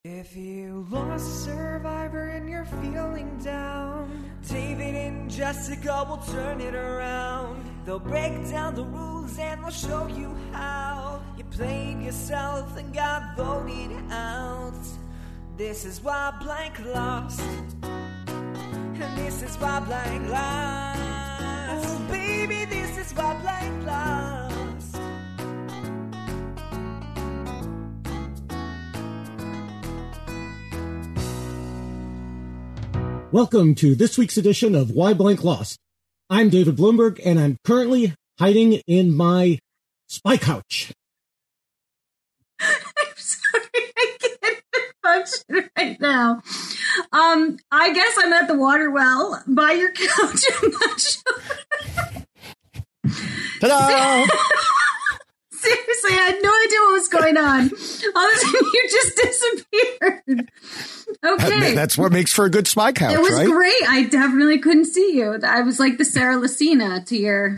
If you lost a survivor and you're feeling down, David and Jessica will turn it around. They'll break down the rules and they'll show you how you played yourself and got voted out. This is why blank lost, and this is why blank lost. Oh baby, this is why blank lost. Welcome to this week's edition of Why Blank Lost. I'm David Bloomberg, and I'm currently hiding in my spy couch. I'm sorry, I can't function right now. I guess I'm at the water well by your couch. I'm not sure. Ta-da! Seriously, I had no idea what was going on. All of a sudden, you just disappeared. Okay. That's what makes for a good spy couch, it was right? great. I definitely couldn't see you. I was like the Sarah Lucina to your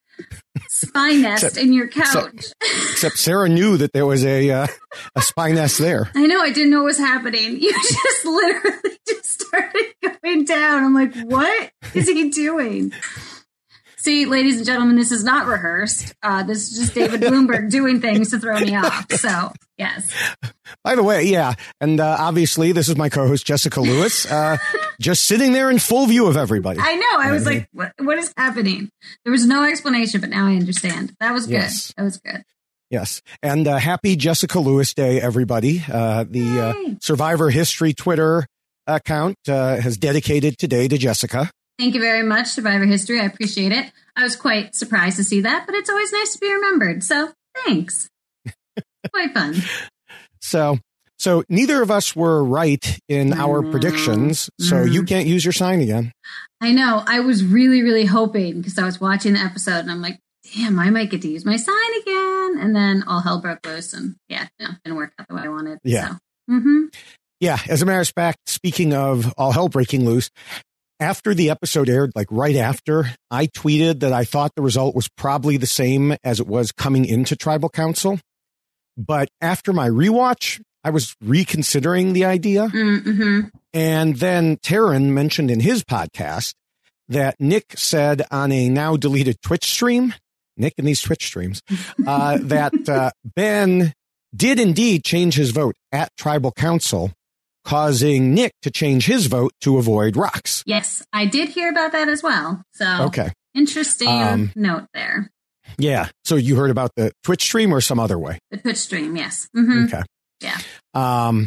spy nest in your couch. Except Sarah knew that there was a spy nest there. I know. I didn't know what was happening. You just literally just started going down. I'm like, what is he doing? See, ladies and gentlemen, this is not rehearsed. This is just David Bloomberg doing things to throw me off. So, yes. By the way, yeah. And obviously, this is my co-host, Jessica Lewis, just sitting there in full view of everybody. I know. I was like, what is happening? There was no explanation, but now I understand. That was good. Yes. That was good. Yes. And happy Jessica Lewis Day, everybody. The Survivor History Twitter account has dedicated today to Jessica. Thank you very much, Survivor History. I appreciate it. I was quite surprised to see that, but it's always nice to be remembered. So thanks. Quite fun. So neither of us were right in our predictions. So you can't use your sign again. I know. I was really, really hoping because I was watching the episode and I'm like, damn, I might get to use my sign again. And then all hell broke loose. And yeah, no, didn't work out the way I wanted. Yeah. So. Yeah. As a matter of fact, speaking of all hell breaking loose, after the episode aired, like right after, I tweeted that I thought the result was probably the same as it was coming into Tribal Council. But after my rewatch, I was reconsidering the idea. Mm-hmm. And then Taryn mentioned in his podcast that Nick said on a now deleted Twitch stream, Nick and these Twitch streams, that Ben did indeed change his vote at Tribal Council, causing Nick to change his vote to avoid rocks. Yes, I did hear about that as well. So, okay. Interesting note there. Yeah. So you heard about the Twitch stream or some other way? The Twitch stream, yes. Mm-hmm. Okay. Yeah.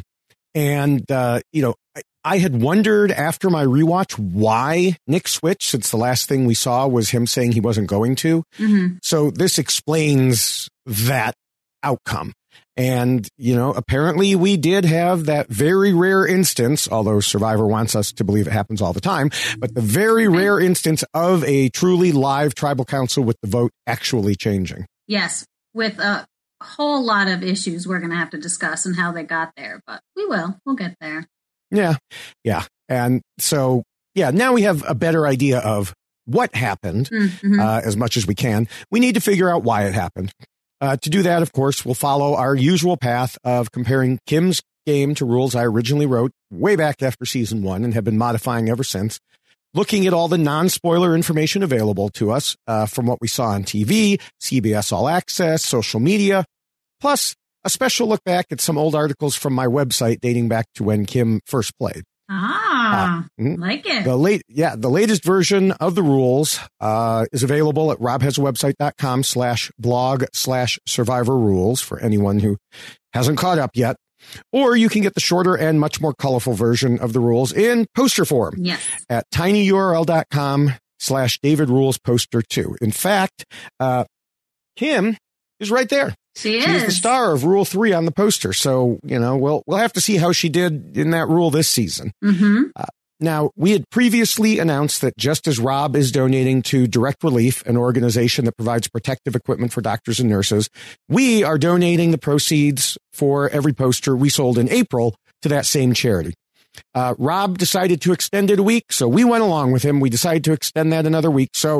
I had wondered after my rewatch why Nick switched, since the last thing we saw was him saying he wasn't going to. Mm-hmm. So this explains that outcome. And, apparently we did have that very rare instance, although Survivor wants us to believe it happens all the time, but the very rare instance of a truly live Tribal Council with the vote actually changing. Yes, with a whole lot of issues we're going to have to discuss and how they got there, but we'll get there. Yeah. Yeah. And so, now we have a better idea of what happened, as much as we can. We need to figure out why it happened. To do that, of course, we'll follow our usual path of comparing Kim's game to rules I originally wrote way back after season 1 and have been modifying ever since, looking at all the non-spoiler information available to us from what we saw on TV, CBS All Access, social media, plus a special look back at some old articles from my website dating back to when Kim first played. Like it. The latest version of the rules is available at robhasawebsite.com/blog/survivor rules for anyone who hasn't caught up yet. Or you can get the shorter and much more colorful version of the rules in poster form at tinyurl.com/David Rules Poster 2. In fact, Kim is right there. She's the star of Rule 3 on the poster. So, we'll have to see how she did in that rule this season. Mm-hmm. Now, we had previously announced that just as Rob is donating to Direct Relief, an organization that provides protective equipment for doctors and nurses, we are donating the proceeds for every poster we sold in April to that same charity. Rob decided to extend it a week, so we went along with him. We decided to extend that another week. So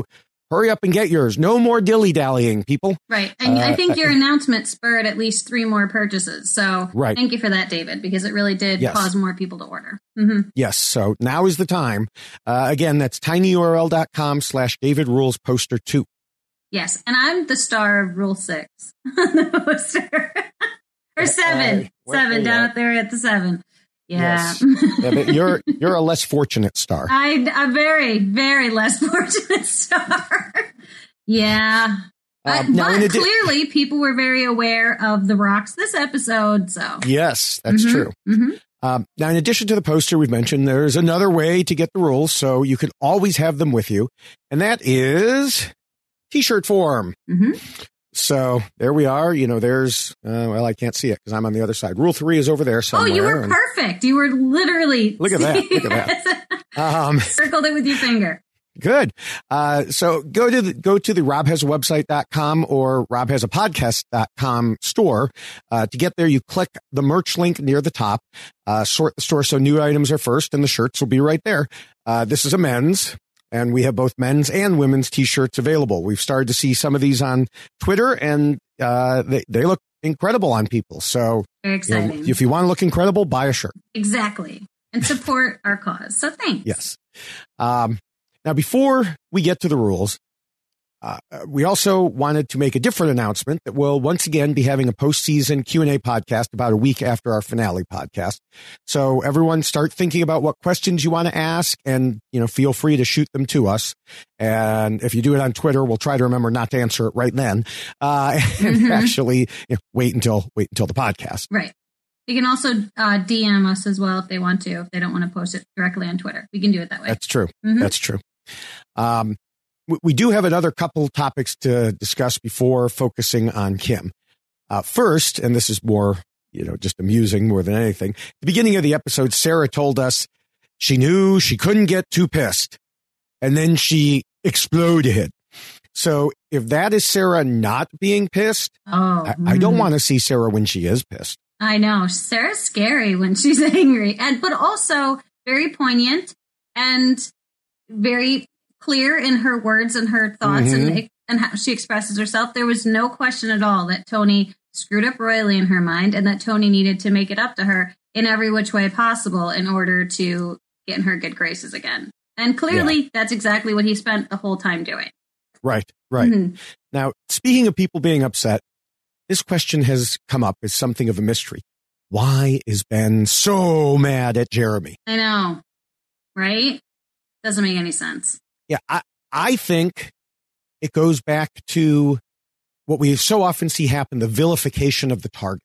hurry up and get yours. No more dilly-dallying, people. Right. And I think your announcement spurred at least 3 more purchases. So right. Thank you for that, David, because it really did cause more people to order. Yes. So now is the time. Again, that's tinyurl.com/DavidRulesPoster2. Yes. And I'm the star of Rule 6 on the poster. Or 7. 7 down up there at the 7. Yeah. Yes. Yeah, but you're a less fortunate star. I'm very, very less fortunate star. Yeah. But clearly people were very aware of the rocks this episode. So yes, that's true. Now, in addition to the poster we've mentioned, there's another way to get the rules, so you can always have them with you, and that is T-shirt form. So there we are. You know, there's, well, I can't see it because I'm on the other side. Rule 3 is over there somewhere. Oh, you were perfect. You were literally. Look at that. Look at that. Circled it with your finger. Good. So go to the robhasawebsite.com or robhasapodcast.com store. To get there, you click the merch link near the top, sort the store so new items are first, and the shirts will be right there. This is a men's. And we have both men's and women's T-shirts available. We've started to see some of these on Twitter, and they look incredible on people. So very exciting. You know, if you want to look incredible, buy a shirt. Exactly. And support our cause. So thanks. Yes. Now, before we get to the rules, we also wanted to make a different announcement that we'll once again be having a postseason Q&A podcast about a week after our finale podcast. So everyone start thinking about what questions you want to ask, and, you know, feel free to shoot them to us. And if you do it on Twitter, we'll try to remember not to answer it right then. And actually wait until the podcast. Right. You can also DM us as well if they want to, if they don't want to post it directly on Twitter. We can do it that way. That's true. That's true. We do have another couple topics to discuss before focusing on Kim. First, and this is more, just amusing more than anything. At the beginning of the episode, Sarah told us she knew she couldn't get too pissed, and then she exploded. So if that is Sarah not being pissed, I don't want to see Sarah when she is pissed. I know. Sarah's scary when she's angry, but also very poignant and very clear in her words and her thoughts and how she expresses herself. There was no question at all that Tony screwed up royally in her mind, and that Tony needed to make it up to her in every which way possible in order to get in her good graces again. And clearly that's exactly what he spent the whole time doing. Right. Now, speaking of people being upset, this question has come up as something of a mystery. Why is Ben so mad at Jeremy? I know, right? Doesn't make any sense. Yeah, I think it goes back to what we so often see happen, the vilification of the target.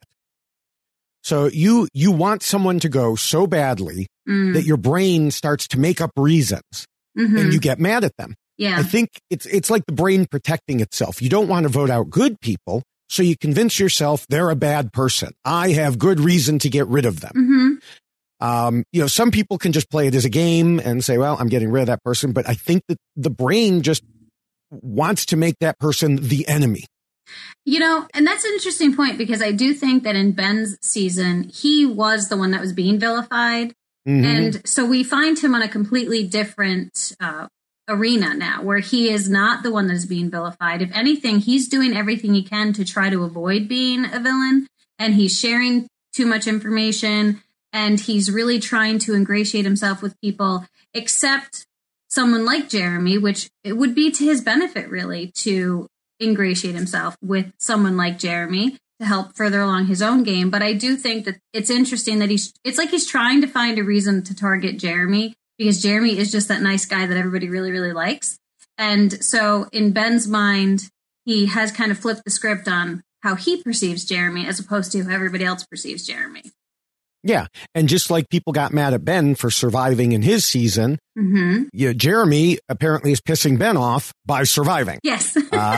So you want someone to go so badly that your brain starts to make up reasons and you get mad at them. Yeah. I think it's like the brain protecting itself. You don't want to vote out good people, so you convince yourself they're a bad person. I have good reason to get rid of them. Some people can just play it as a game and say, well, I'm getting rid of that person. But I think that the brain just wants to make that person the enemy. And that's an interesting point, because I do think that in Ben's season, he was the one that was being vilified. And so we find him on a completely different arena now, where he is not the one that is being vilified. If anything, he's doing everything he can to try to avoid being a villain, and he's sharing too much information. And he's really trying to ingratiate himself with people, except someone like Jeremy, which it would be to his benefit, really, to ingratiate himself with someone like Jeremy to help further along his own game. But I do think that it's interesting that it's like he's trying to find a reason to target Jeremy, because Jeremy is just that nice guy that everybody really, really likes. And so in Ben's mind, he has kind of flipped the script on how he perceives Jeremy as opposed to how everybody else perceives Jeremy. Yeah. And just like people got mad at Ben for surviving in his season, Jeremy apparently is pissing Ben off by surviving. Yes.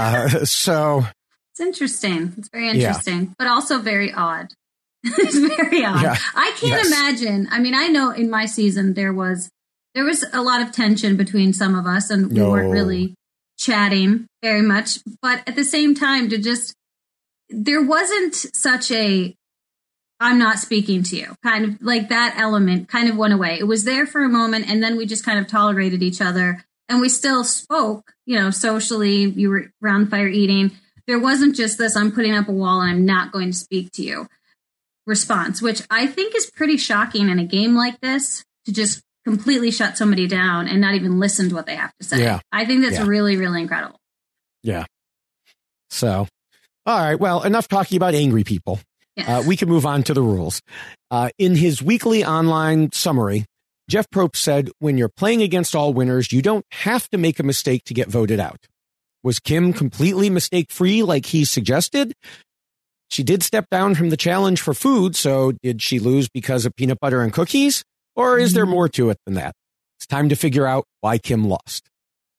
So it's interesting. It's very interesting, but also very odd. It's very odd. Yeah. I can't imagine. I mean, I know in my season there was a lot of tension between some of us, and we weren't really chatting very much. But at the same time, there wasn't such a I'm not speaking to you, kind of like that element kind of went away. It was there for a moment, and then we just kind of tolerated each other. and we still spoke, socially. You were around fire eating. There wasn't just this, I'm putting up a wall and I'm not going to speak to you response, which I think is pretty shocking in a game like this, to just completely shut somebody down and not even listen to what they have to say. Yeah. I think that's really, really incredible. Yeah. So, all right. Well, enough talking about angry people. Yes. We can move on to the rules. In his weekly online summary, Jeff Probst said, when you're playing against all winners, you don't have to make a mistake to get voted out. Was Kim completely mistake-free like he suggested? She did step down from the challenge for food, so did she lose because of peanut butter and cookies? Or is there more to it than that? It's time to figure out why Kim lost.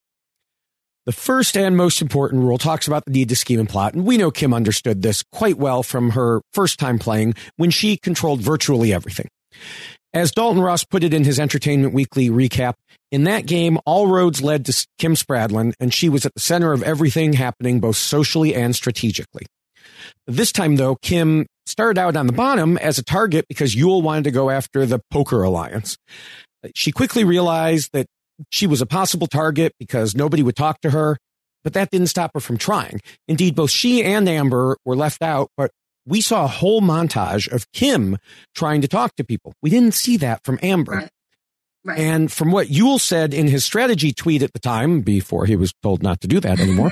The first and most important rule talks about the need to scheme and plot, and we know Kim understood this quite well from her first time playing when she controlled virtually everything. As Dalton Ross put it in his Entertainment Weekly recap, in that game, all roads led to Kim Spradlin, and she was at the center of everything happening both socially and strategically. This time, though, Kim started out on the bottom as a target because Yul wanted to go after the Poker Alliance. She quickly realized that she was a possible target because nobody would talk to her, but that didn't stop her from trying. Indeed, both she and Amber were left out, but we saw a whole montage of Kim trying to talk to people. We didn't see that from Amber. Right. And from what Yul said in his strategy tweet at the time, before he was told not to do that anymore,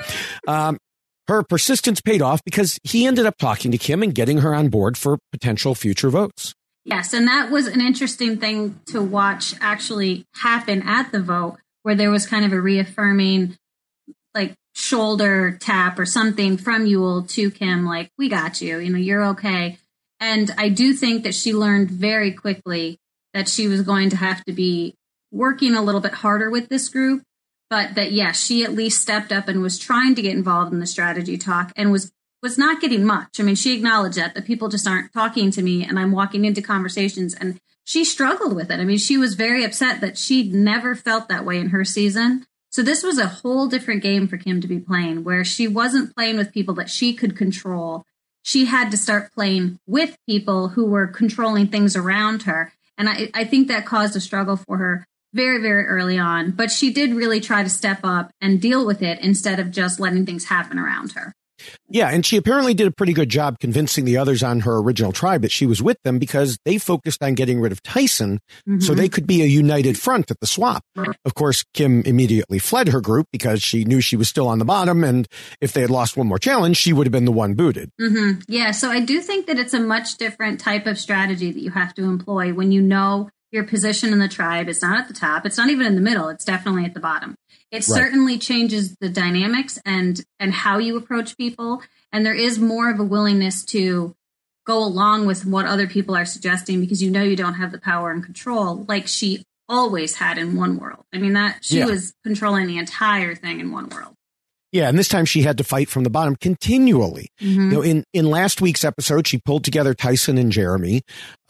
her persistence paid off because he ended up talking to Kim and getting her on board for potential future votes. Yes, and that was an interesting thing to watch actually happen at the vote, where there was kind of a reaffirming, like, shoulder tap or something from Yul to Kim, like, we got you, you're okay. And I do think that she learned very quickly that she was going to have to be working a little bit harder with this group, but that, yes, she at least stepped up and was trying to get involved in the strategy talk and was not getting much. I mean, she acknowledged that people just aren't talking to me and I'm walking into conversations, and she struggled with it. I mean, she was very upset that she'd never felt that way in her season. So this was a whole different game for Kim to be playing, where she wasn't playing with people that she could control. She had to start playing with people who were controlling things around her. And I think that caused a struggle for her very, very early on. But she did really try to step up and deal with it instead of just letting things happen around her. Yeah, and she apparently did a pretty good job convincing the others on her original tribe that she was with them because they focused on getting rid of Tyson so they could be a united front at the swap. Of course, Kim immediately fled her group because she knew she was still on the bottom, and if they had lost one more challenge, she would have been the one booted. Yeah, so I do think that it's a much different type of strategy that you have to employ when you know your position in the tribe. It's not at the top. It's not even in the middle. It's definitely at the bottom. It certainly changes the dynamics and how you approach people. And there is more of a willingness to go along with what other people are suggesting because you know you don't have the power and control like she always had in One World. I mean, that she was controlling the entire thing in One World. Yeah, and this time she had to fight from the bottom continually. You know, in last week's episode, she pulled together Tyson and Jeremy,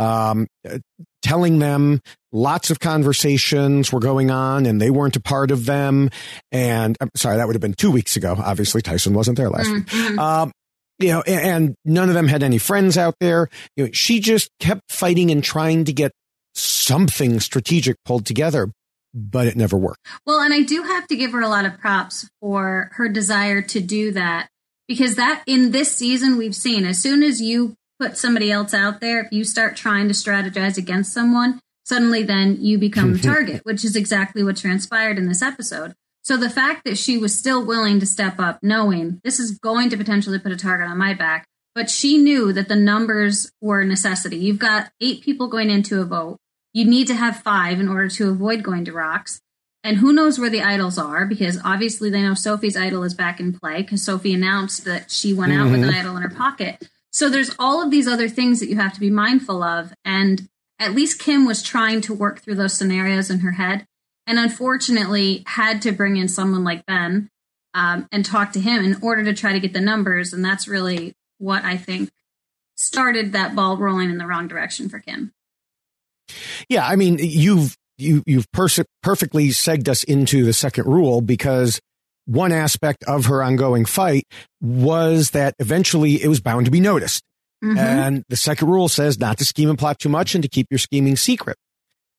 telling them lots of conversations were going on and they weren't a part of them. And I'm sorry, that would have been 2 weeks ago. Obviously, Tyson wasn't there last week. You know, and none of them had any friends out there. You know, she just kept fighting and trying to get something strategic pulled together, but it never worked. Well, and I do have to give her a lot of props for her desire to do that, because that in this season we've seen, as soon as you put somebody else out there, if you start trying to strategize against someone, suddenly then you become the target, which is exactly what transpired in this episode. So the fact that she was still willing to step up, knowing this is going to potentially put a target on my back, but she knew that the numbers were a necessity. You've got 8 people going into a vote. You need to have 5 in order to avoid going to rocks. And who knows where the idols are, because obviously they know Sophie's idol is back in play because Sophie announced that she went out with an idol in her pocket. So there's all of these other things that you have to be mindful of. And at least Kim was trying to work through those scenarios in her head, and unfortunately had to bring in someone like Ben and talk to him in order to try to get the numbers. And that's really what I think started that ball rolling in the wrong direction for Kim. Yeah, I mean, you've perfectly segged us into the second rule, because one aspect of her ongoing fight was that eventually it was bound to be noticed. And the second rule says not to scheme and plot too much and to keep your scheming secret.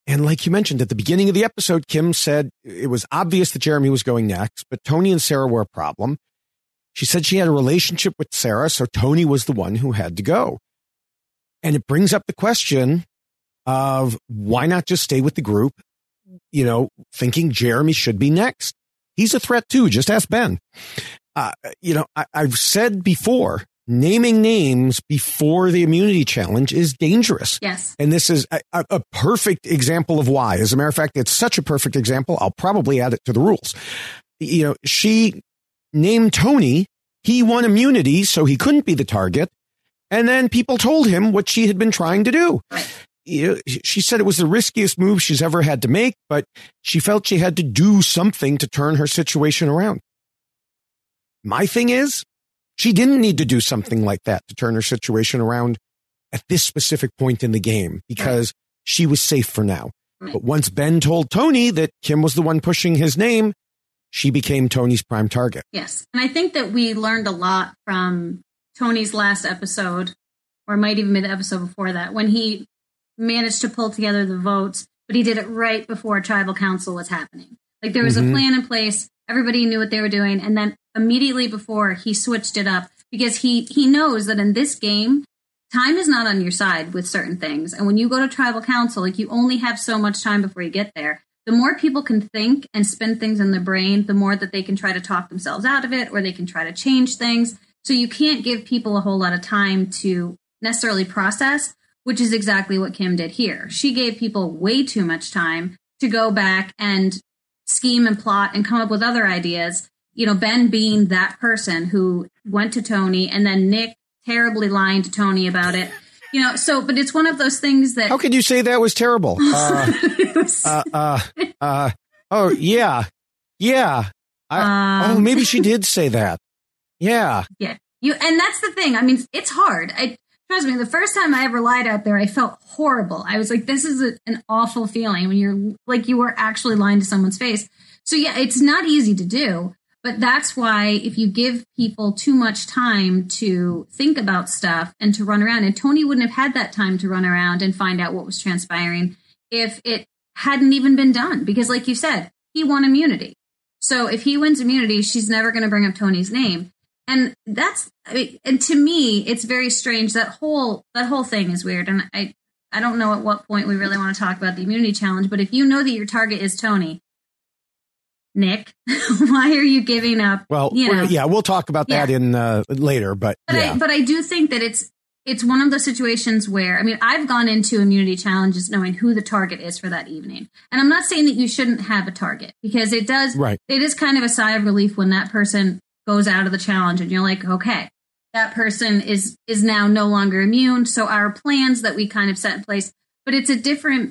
And like you mentioned at the beginning of the episode, Kim said it was obvious that Jeremy was going next, but Tony and Sarah were a problem. She said she had a relationship with Sarah, so Tony was the one who had to go. And it brings up the question of why not just stay with the group, thinking Jeremy should be next. He's a threat too. Just ask Ben. I've said before, naming names before the immunity challenge is dangerous. Yes. And this is a perfect example of why. As a matter of fact, it's such a perfect example. I'll probably add it to the rules. She named Tony. He won immunity, so he couldn't be the target. And then people told him what she had been trying to do. Right. She said it was the riskiest move she's ever had to make, but she felt she had to do something to turn her situation around. My thing is, she didn't need to do something like that to turn her situation around at this specific point in the game because she was safe for now. But once Ben told Tony that Kim was the one pushing his name, she became Tony's prime target. Yes. And I think that we learned a lot from Tony's last episode, or it might even be the episode before that, when he managed to pull together the votes, but he did it right before tribal council was happening. Like there was a plan in place. Everybody knew what they were doing. And then immediately before, he switched it up because he knows that in this game, time is not on your side with certain things. And when you go to tribal council, like you only have so much time before you get there. The more people can think and spin things in their brain, the more that they can try to talk themselves out of it, or they can try to change things. So you can't give people a whole lot of time to necessarily process, which is exactly what Kim did here. She gave people way too much time to go back and scheme and plot and come up with other ideas. Ben being that person who went to Tony, and then Nick terribly lying to Tony about it. But it's one of those things that... How could you say that was terrible? Oh, yeah. Yeah. Maybe she did say that. Yeah. Yeah. And that's the thing. I mean, it's hard. Trust me, the first time I ever lied out there, I felt horrible. I was like, this is an awful feeling when you're like, you were actually lying to someone's face. So yeah, it's not easy to do. But that's why if you give people too much time to think about stuff and to run around, and Tony wouldn't have had that time to run around and find out what was transpiring if it hadn't even been done. Because like you said, he won immunity. So if he wins immunity, she's never going to bring up Tony's name. And and to me, it's very strange. That whole thing is weird. And I don't know at what point we really want to talk about the immunity challenge, but if you know that your target is Tony, Nick, why are you giving up? Well, we'll talk about that in later, but I do think that it's one of those situations where, I mean, I've gone into immunity challenges knowing who the target is for that evening. And I'm not saying that you shouldn't have a target, because it is kind of a sigh of relief when that person goes out of the challenge and you're like, okay, that person is now no longer immune. So our plans that we kind of set in place, but it's a different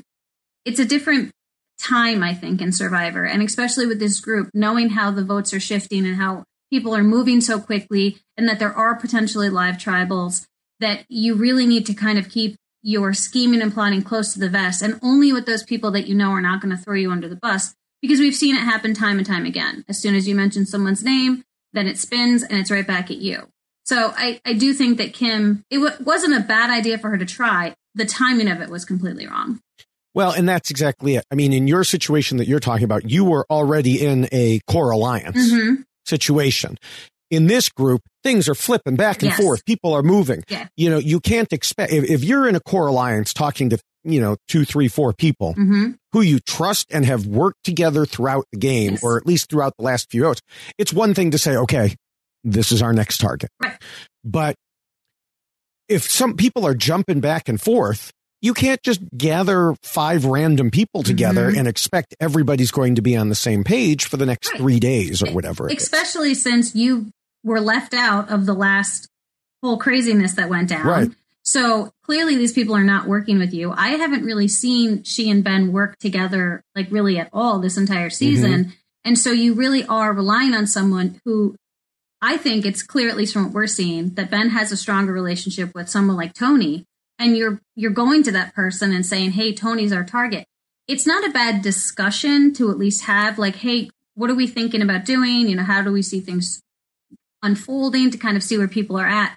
time, I think, in Survivor. And especially with this group, knowing how the votes are shifting and how people are moving so quickly, and that there are potentially live tribals, that you really need to kind of keep your scheming and plotting close to the vest, and only with those people that you know are not going to throw you under the bus, because we've seen it happen time and time again. As soon as you mention someone's name, then it spins and it's right back at you. So I do think that Kim, it wasn't a bad idea for her to try. The timing of it was completely wrong. Well, and that's exactly it. I mean, in your situation that you're talking about, you were already in a core alliance situation. In this group, things are flipping back and forth. People are moving. Yeah. You can't expect, if you're in a core alliance talking to, 2, 3, 4 people who you trust and have worked together throughout the game, or at least throughout the last few votes, it's one thing to say, okay, this is our next target. Right. But if some people are jumping back and forth, you can't just gather 5 random people together and expect everybody's going to be on the same page for the next 3 days or whatever. Especially since you were left out of the last whole craziness that went down. Right. So clearly these people are not working with you. I haven't really seen she and Ben work together, like really at all this entire season. And so you really are relying on someone who, I think it's clear, at least from what we're seeing, that Ben has a stronger relationship with someone like Tony. And you're going to that person and saying, hey, Tony's our target. It's not a bad discussion to at least have, like, hey, what are we thinking about doing? How do we see things unfolding, to kind of see where people are at?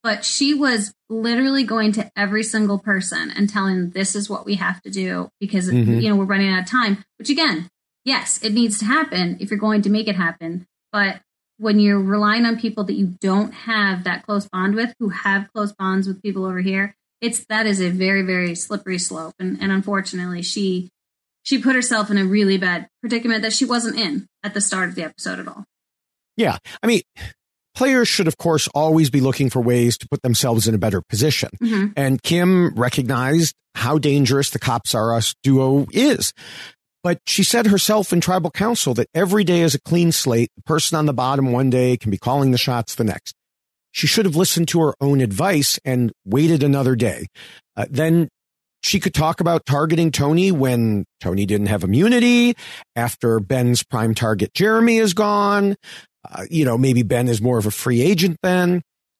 but she was literally going to every single person and telling them, this is what we have to do because, we're running out of time. Which again, yes, it needs to happen if you're going to make it happen. But when you're relying on people that you don't have that close bond with, who have close bonds with people over here, that is a very, very slippery slope. And unfortunately, she put herself in a really bad predicament that she wasn't in at the start of the episode at all. Yeah. I mean, players should, of course, always be looking for ways to put themselves in a better position. And Kim recognized how dangerous the Cops R Us duo is. But she said herself in Tribal Council that every day is a clean slate. The person on the bottom one day can be calling the shots the next. She should have listened to her own advice and waited another day. Then she could talk about targeting Tony when Tony didn't have immunity, after Ben's prime target, Jeremy, is gone. Maybe Ben is more of a free agent then.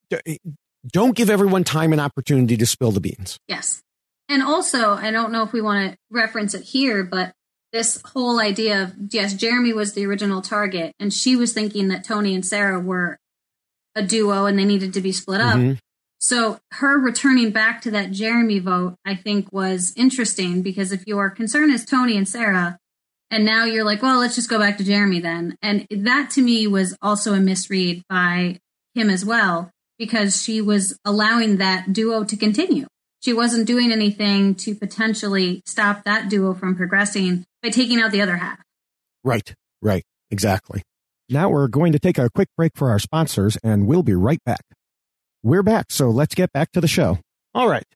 Don't give everyone time and opportunity to spill the beans. Yes. And also, I don't know if we want to reference it here, but this whole idea of, yes, Jeremy was the original target, and she was thinking that Tony and Sarah were a duo and they needed to be split up. So her returning back to that Jeremy vote, I think, was interesting, because if your concern is Tony and Sarah, and now you're like, well, let's just go back to Jeremy then. And that to me was also a misread by Kim as well, because she was allowing that duo to continue. She wasn't doing anything to potentially stop that duo from progressing by taking out the other half. Right. Exactly. Now we're going to take a quick break for our sponsors, and we'll be right back. We're back, so let's get back to the show. All right.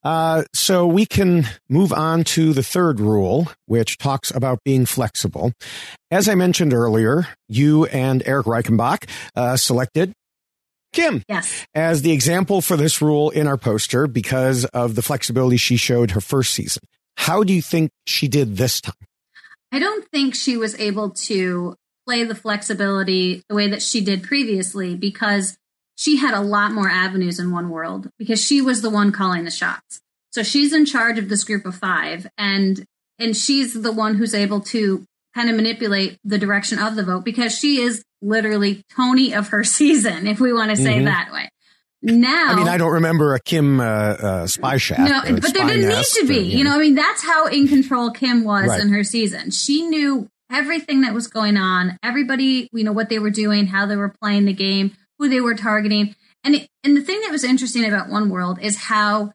So we can move on to the third rule, which talks about being flexible. As I mentioned earlier, you and Eric Reichenbach selected Kim as the example for this rule in our poster because of the flexibility she showed her first season. How do you think she did this time? I don't think she was able to play the flexibility the way that she did previously, because she had a lot more avenues in One World, because she was the one calling the shots. So she's in charge of this group of 5, and she's the one who's able to kind of manipulate the direction of the vote, because she is literally Tony of her season, if we want to say that way. Now, I mean, I don't remember a Kim spy shaft. No, but there didn't need to be. That's how in control Kim was in her season. She knew everything that was going on, everybody, what they were doing, how they were playing the game, who they were targeting. And the thing that was interesting about One World is how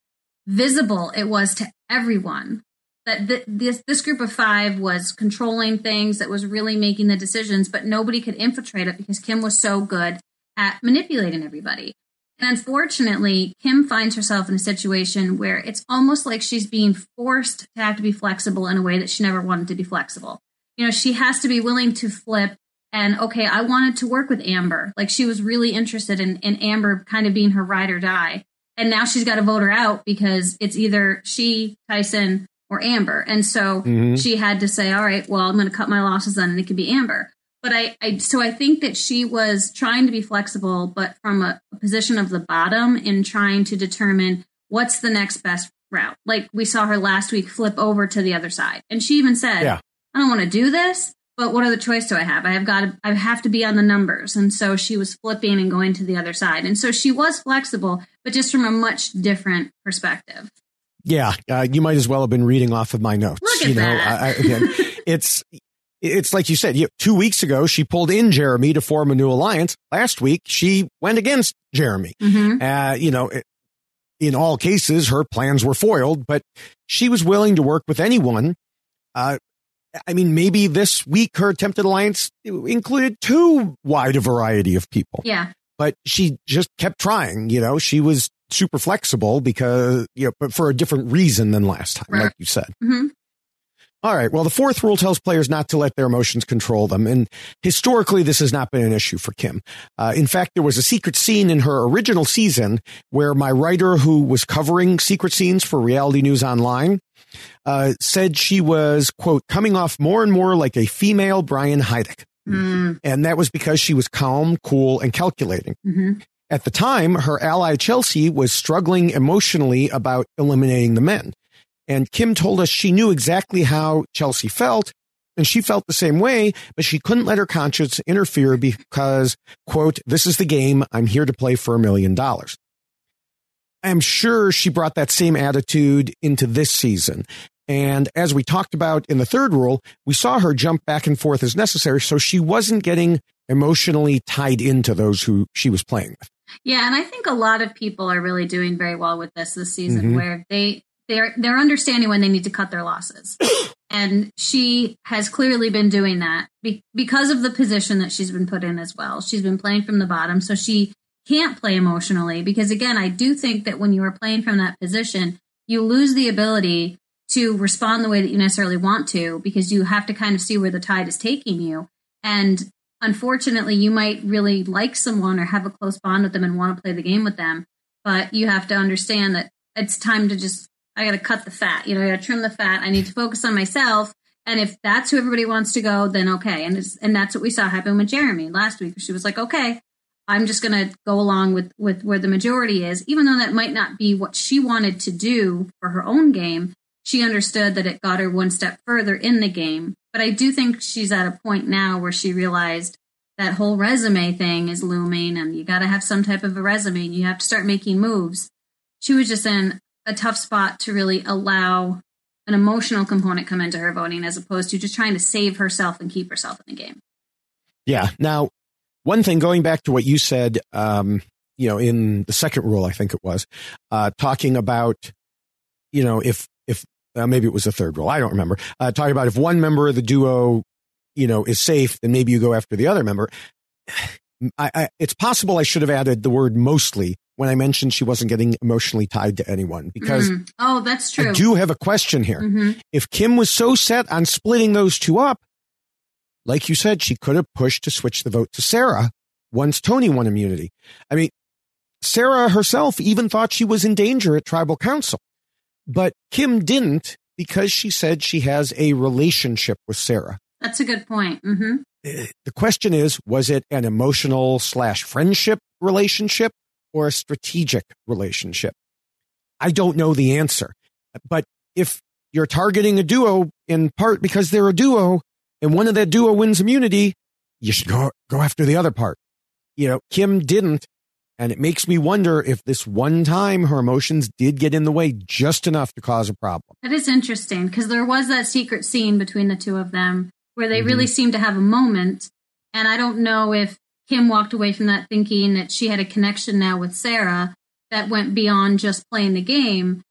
visible it was to everyone that this group of 5 was controlling things, that was really making the decisions, but nobody could infiltrate it because Kim was so good at manipulating everybody. And unfortunately, Kim finds herself in a situation where it's almost like she's being forced to have to be flexible in a way that she never wanted to be flexible. She has to be willing to flip. And okay, I wanted to work with Amber. Like, she was really interested in Amber kind of being her ride or die. And now she's got to vote her out because it's either she, Tyson, or Amber. And so she had to say, all right, well, I'm going to cut my losses then, and it could be Amber. But I think that she was trying to be flexible, but from a position of the bottom, in trying to determine what's the next best route. Like, we saw her last week flip over to the other side. And she even said, I don't want to do this, but what other choice do I have? I have to be on the numbers. And so she was flipping and going to the other side. And so she was flexible, but just from a much different perspective. Yeah, you might as well have been reading off of my notes. Look at that. Again, it's like you said, 2 weeks ago, she pulled in Jeremy to form a new alliance. Last week, she went against Jeremy. In all cases, her plans were foiled, but she was willing to work with anyone. Maybe this week her attempted alliance included too wide a variety of people. Yeah. But she just kept trying. She was super flexible because, but for a different reason than last time, like you said. All right. Well, the fourth rule tells players not to let their emotions control them. And historically, this has not been an issue for Kim. In fact, there was a secret scene in her original season where my writer, who was covering secret scenes for Reality News Online, said she was, quote, coming off more and more like a female Brian Heidick. And that was because she was calm, cool, and calculating. At the time, her ally Chelsea was struggling emotionally about eliminating the men. And Kim told us she knew exactly how Chelsea felt, and she felt the same way, but she couldn't let her conscience interfere because, quote, this is the game. I'm here to play for $1 million. I'm sure she brought that same attitude into this season. And as we talked about in the third rule, we saw her jump back and forth as necessary. So she wasn't getting emotionally tied into those who she was playing with. Yeah. And I think a lot of people are really doing very well with this season, where they're understanding when they need to cut their losses. And she has clearly been doing that because of the position that she's been put in as well. She's been playing from the bottom, so she can't play emotionally because, again, I do think that when you are playing from that position, you lose the ability to respond the way that you necessarily want to, because you have to kind of see where the tide is taking you. And unfortunately, you might really like someone or have a close bond with them and want to play the game with them, but you have to understand that it's time to I got to cut the fat. I got to trim the fat. I need to focus on myself. And if that's who everybody wants to go, then okay. And that's what we saw happen with Jeremy last week. She was like, okay, I'm just going to go along with where the majority is, even though that might not be what she wanted to do for her own game. She understood that it got her one step further in the game. But I do think she's at a point now where she realized that whole resume thing is looming, and you got to have some type of a resume, and you have to start making moves. She was just in a tough spot to really allow an emotional component come into her voting, as opposed to just trying to save herself and keep herself in the game. Yeah. Now, one thing, going back to what you said, in the second rule, I think it was, talking about, if maybe it was the third rule, I don't remember, talking about if one member of the duo, is safe, then maybe you go after the other member. It's possible I should have added the word mostly when I mentioned she wasn't getting emotionally tied to anyone, because oh, that's true. I do have a question here. If Kim was so set on splitting those two up, like you said, she could have pushed to switch the vote to Sarah once Tony won immunity. I mean, Sarah herself even thought she was in danger at tribal council, but Kim didn't, because she said she has a relationship with Sarah. That's a good point. The question is, was it an emotional / friendship relationship or a strategic relationship? I don't know the answer. But if you're targeting a duo in part because they're a duo and one of that duo wins immunity, you should go after the other part. Kim didn't. And it makes me wonder if this one time her emotions did get in the way just enough to cause a problem. That is interesting, because there was that secret scene between the two of them where they really seemed to have a moment. And I don't know if Kim walked away from that thinking that she had a connection now with Sarah that went beyond just playing the game.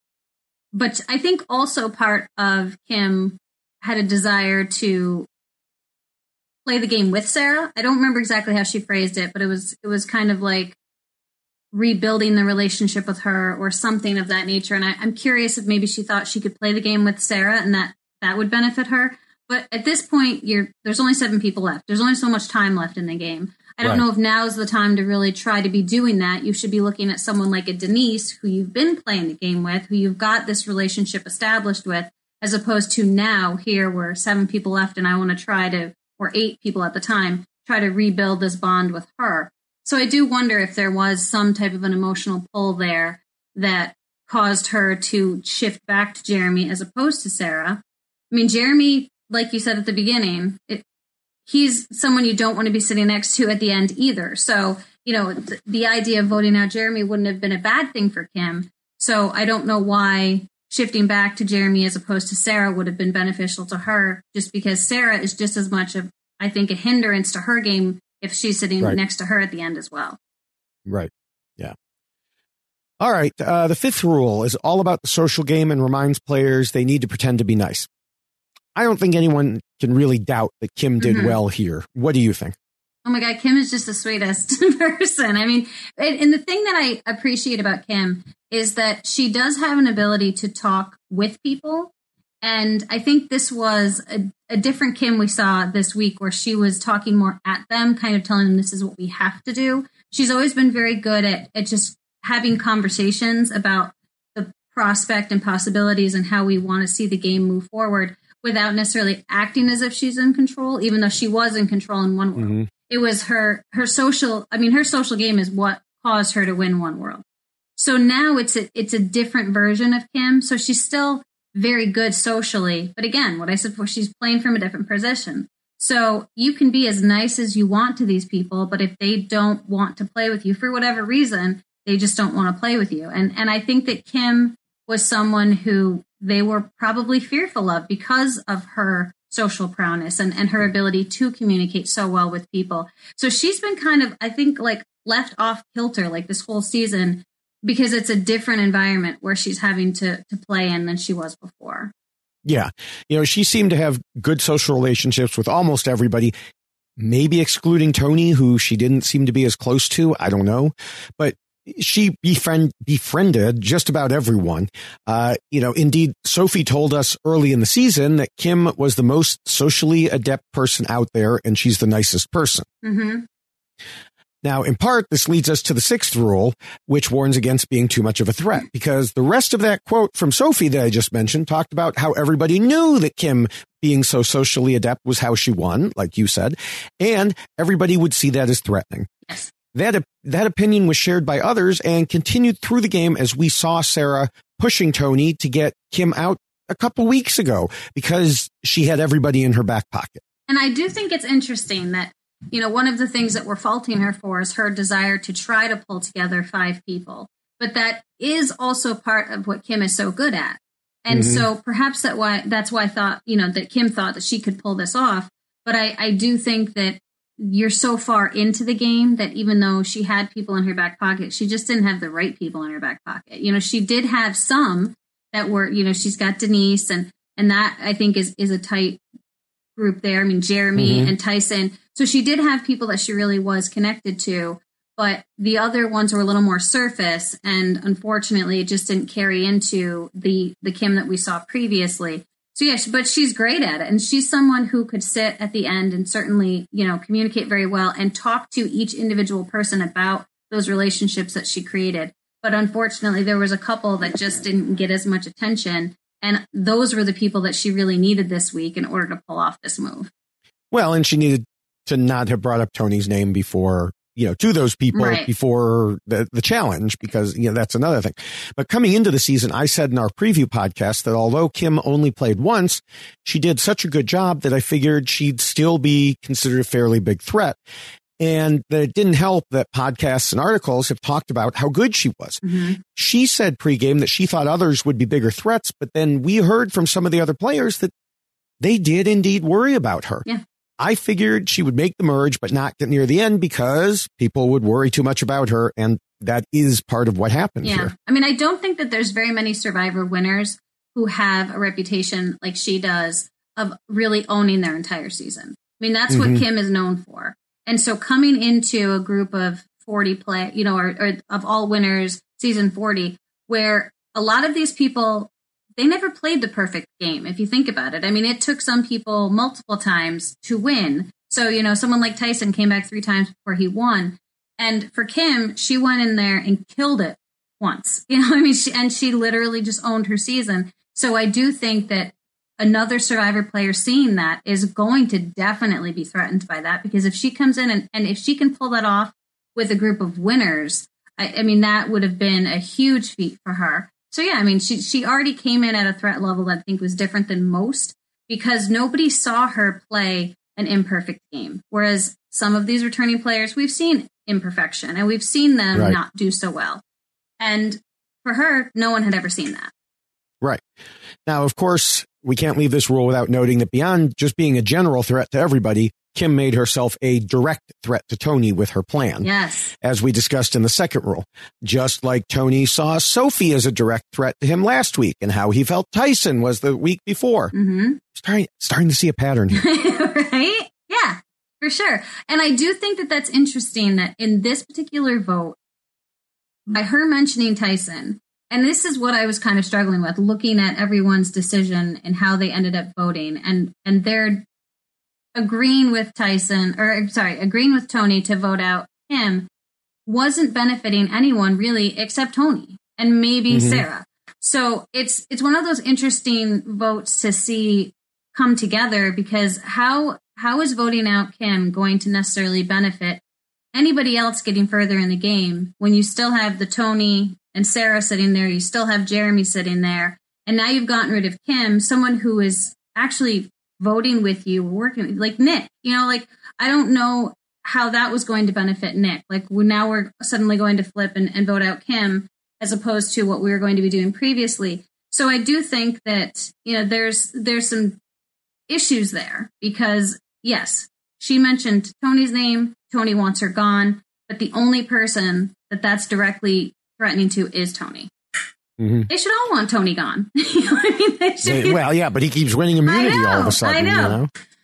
But I think also part of Kim had a desire to play the game with Sarah. I don't remember exactly how she phrased it, but it was kind of like rebuilding the relationship with her or something of that nature. And I'm curious if maybe she thought she could play the game with Sarah and that would benefit her. But at this point, there's only 7 people left. There's only so much time left in the game. I don't know if now's the time to really try to be doing that. You should be looking at someone like a Denise, who you've been playing the game with, who you've got this relationship established with, as opposed to now here where 7 people left and I want to try to, or 8 people at the time, try to rebuild this bond with her. So I do wonder if there was some type of an emotional pull there that caused her to shift back to Jeremy as opposed to Sarah. I mean, Jeremy, like you said at the beginning, he's someone you don't want to be sitting next to at the end either. So, the idea of voting out Jeremy wouldn't have been a bad thing for Kim. So I don't know why shifting back to Jeremy as opposed to Sarah would have been beneficial to her, just because Sarah is just as much of, I think, a hindrance to her game if she's sitting next to her at the end as well. Right. Yeah. All right. The 5th rule is all about the social game and reminds players they need to pretend to be nice. I don't think anyone can really doubt that Kim did well here. What do you think? Oh my God, Kim is just the sweetest person. I mean, and the thing that I appreciate about Kim is that she does have an ability to talk with people. And I think this was a different Kim we saw this week, where she was talking more at them, kind of telling them this is what we have to do. She's always been very good at just having conversations about the prospect and possibilities and how we want to see the game move forward without necessarily acting as if she's in control, even though she was in control in one world. It was her social game is what caused her to win one world. So now it's a different version of Kim. So she's still very good socially. But again, what I said before, she's playing from a different position. So you can be as nice as you want to these people, but if they don't want to play with you for whatever reason, they just don't want to play with you. And I think that Kim was someone who they were probably fearful of because of her social prowess and her ability to communicate so well with people. So she's been kind of, I think, like left off kilter like this whole season because it's a different environment where she's having to play in than she was before. Yeah. She seemed to have good social relationships with almost everybody, maybe excluding Tony, who she didn't seem to be as close to. I don't know. But she befriended just about everyone. Indeed, Sophie told us early in the season that Kim was the most socially adept person out there, and she's the nicest person. Mm-hmm. Now, in part, this leads us to the 6th rule, which warns against being too much of a threat, because the rest of that quote from Sophie that I just mentioned talked about how everybody knew that Kim being so socially adept was how she won, like you said, and everybody would see that as threatening. Yes. That opinion was shared by others and continued through the game as we saw Sarah pushing Tony to get Kim out a couple weeks ago because she had everybody in her back pocket. And I do think it's interesting that, one of the things that we're faulting her for is her desire to try to pull together 5 people. But that is also part of what Kim is so good at. And so perhaps that's why I thought, that Kim thought that she could pull this off. But I do think that you're so far into the game that even though she had people in her back pocket, she just didn't have the right people in her back pocket. She did have some that were, she's got Denise and that I think is a tight group there. I mean, Jeremy and Tyson. So she did have people that she really was connected to, but the other ones were a little more surface. And unfortunately, it just didn't carry into the Kim that we saw previously. So yeah, but she's great at it. And she's someone who could sit at the end and certainly, communicate very well and talk to each individual person about those relationships that she created. But unfortunately, there was a couple that just didn't get as much attention. And those were the people that she really needed this week in order to pull off this move. Well, and she needed to not have brought up Tony's name before, to those people before the challenge, because, that's another thing. But coming into the season, I said in our preview podcast that although Kim only played once, she did such a good job that I figured she'd still be considered a fairly big threat. And that it didn't help that podcasts and articles have talked about how good she was. Mm-hmm. She said pregame that she thought others would be bigger threats, but then we heard from some of the other players that they did indeed worry about her. Yeah. I figured she would make the merge, but not get near the end because people would worry too much about her. And that is part of what happens here. I mean, I don't think that there's very many Survivor winners who have a reputation like she does of really owning their entire season. I mean, that's what Kim is known for. And so coming into a group of 40 play, or of all winners, season 40, where a lot of these people, they never played the perfect game, if you think about it. I mean, it took some people multiple times to win. So, someone like Tyson came back 3 times before he won. And for Kim, she went in there and killed it once. She literally just owned her season. So I do think that another Survivor player seeing that is going to definitely be threatened by that, because if she comes in and if she can pull that off with a group of winners, I mean, that would have been a huge feat for her. So yeah, I mean, she already came in at a threat level that I think was different than most, because nobody saw her play an imperfect game. Whereas some of these returning players, we've seen imperfection and we've seen them not do so well. And for her, no one had ever seen that. Right. Now, of course, we can't leave this rule without noting that beyond just being a general threat to everybody, Kim made herself a direct threat to Tony with her plan. Yes. As we discussed in the second rule, just like Tony saw Sophie as a direct threat to him last week and how he felt Tyson was the week before. Mm-hmm. Starting to see a pattern here. Right? Yeah, for sure. And I do think that that's interesting that in this particular vote, by her mentioning Tyson, and this is what I was kind of struggling with, looking at everyone's decision and how they ended up voting. And they're agreeing with agreeing with Tony to vote out Kim wasn't benefiting anyone really except Tony and maybe Sarah. So it's one of those interesting votes to see come together, because how is voting out Kim going to necessarily benefit anybody else getting further in the game when you still have the Tony and Sarah sitting there, you still have Jeremy sitting there, and now you've gotten rid of Kim, someone who is actually voting with you, working like Nick. I don't know how that was going to benefit Nick. Like now we're suddenly going to flip and vote out Kim as opposed to what we were going to be doing previously. So I do think that, there's some issues there because, yes, she mentioned Tony's name. Tony wants her gone. But the only person that's directly threatening to is Tony. Mm-hmm. They should all want Tony gone. You know what I mean? Well, yeah, but he keeps winning immunity all of a sudden. I know.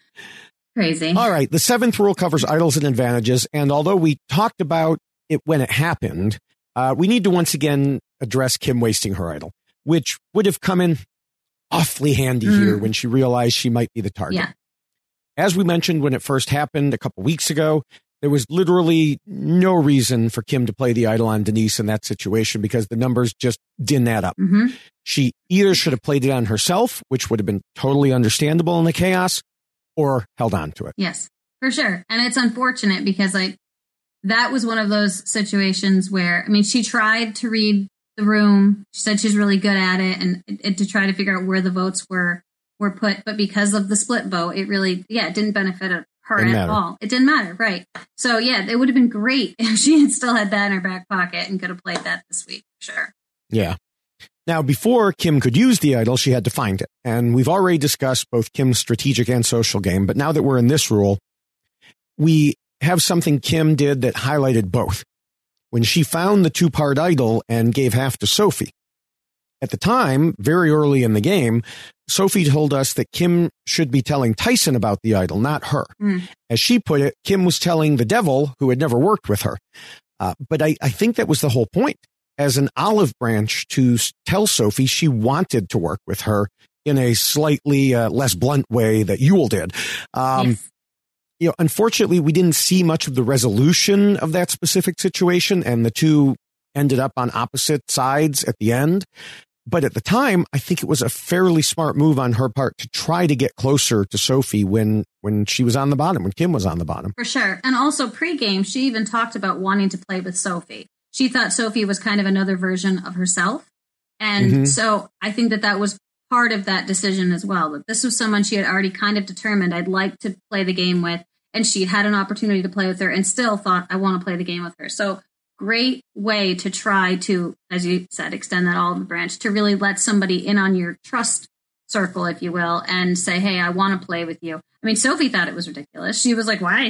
Crazy. All right. The 7th rule covers idols and advantages. And although we talked about it when it happened, we need to once again address Kim wasting her idol, which would have come in awfully handy here when she realized she might be the target. Yeah. As we mentioned when it first happened a couple weeks ago, there was literally no reason for Kim to play the idol on Denise in that situation because the numbers just didn't add up. Mm-hmm. She either should have played it on herself, which would have been totally understandable in the chaos, or held on to it. Yes, for sure. And it's unfortunate because that was one of those situations where, she tried to read the room. She said she's really good at it and to try to figure out where the votes were put. But because of the split vote, it really, it didn't benefit her at all. It didn't matter. Right. So yeah, it would have been great if she had still had that in her back pocket and could have played that this week. For sure. Yeah. Now, before Kim could use the idol, she had to find it. And we've already discussed both Kim's strategic and social game. But now that we're in this rule, we have something Kim did that highlighted both. When she found the 2-part idol and gave half to Sophie. At the time, very early in the game, Sophie told us that Kim should be telling Tyson about the idol, not her. As she put it, Kim was telling the devil who had never worked with her. But I think that was the whole point. As an olive branch to tell Sophie she wanted to work with her in a slightly less blunt way that Yul did. Yes. Unfortunately, we didn't see much of the resolution of that specific situation, and the two ended up on opposite sides at the end. But at the time, I think it was a fairly smart move on her part to try to get closer to Sophie when she was on the bottom, when Kim was on the bottom. For sure. And also pre-game, she even talked about wanting to play with Sophie. She thought Sophie was kind of another version of herself. And so I think that was part of that decision as well. That this was someone she had already kind of determined I'd like to play the game with. And she'd had an opportunity to play with her and still thought, I want to play the game with her. So great way to try to, as you said, extend that olive branch to really let somebody in on your trust circle, if you will, and say, hey, I want to play with you. Sophie thought it was ridiculous. She was like, why?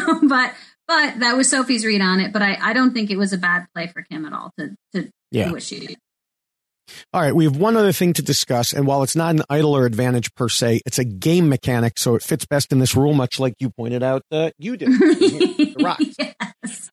But that was Sophie's read on it. But I don't think it was a bad play for Kim at all to do what she did. All right, we have one other thing to discuss, and while it's not an idol or advantage per se, it's a game mechanic, so it fits best in this rule, much like you pointed out that you did. The rocks. Yes.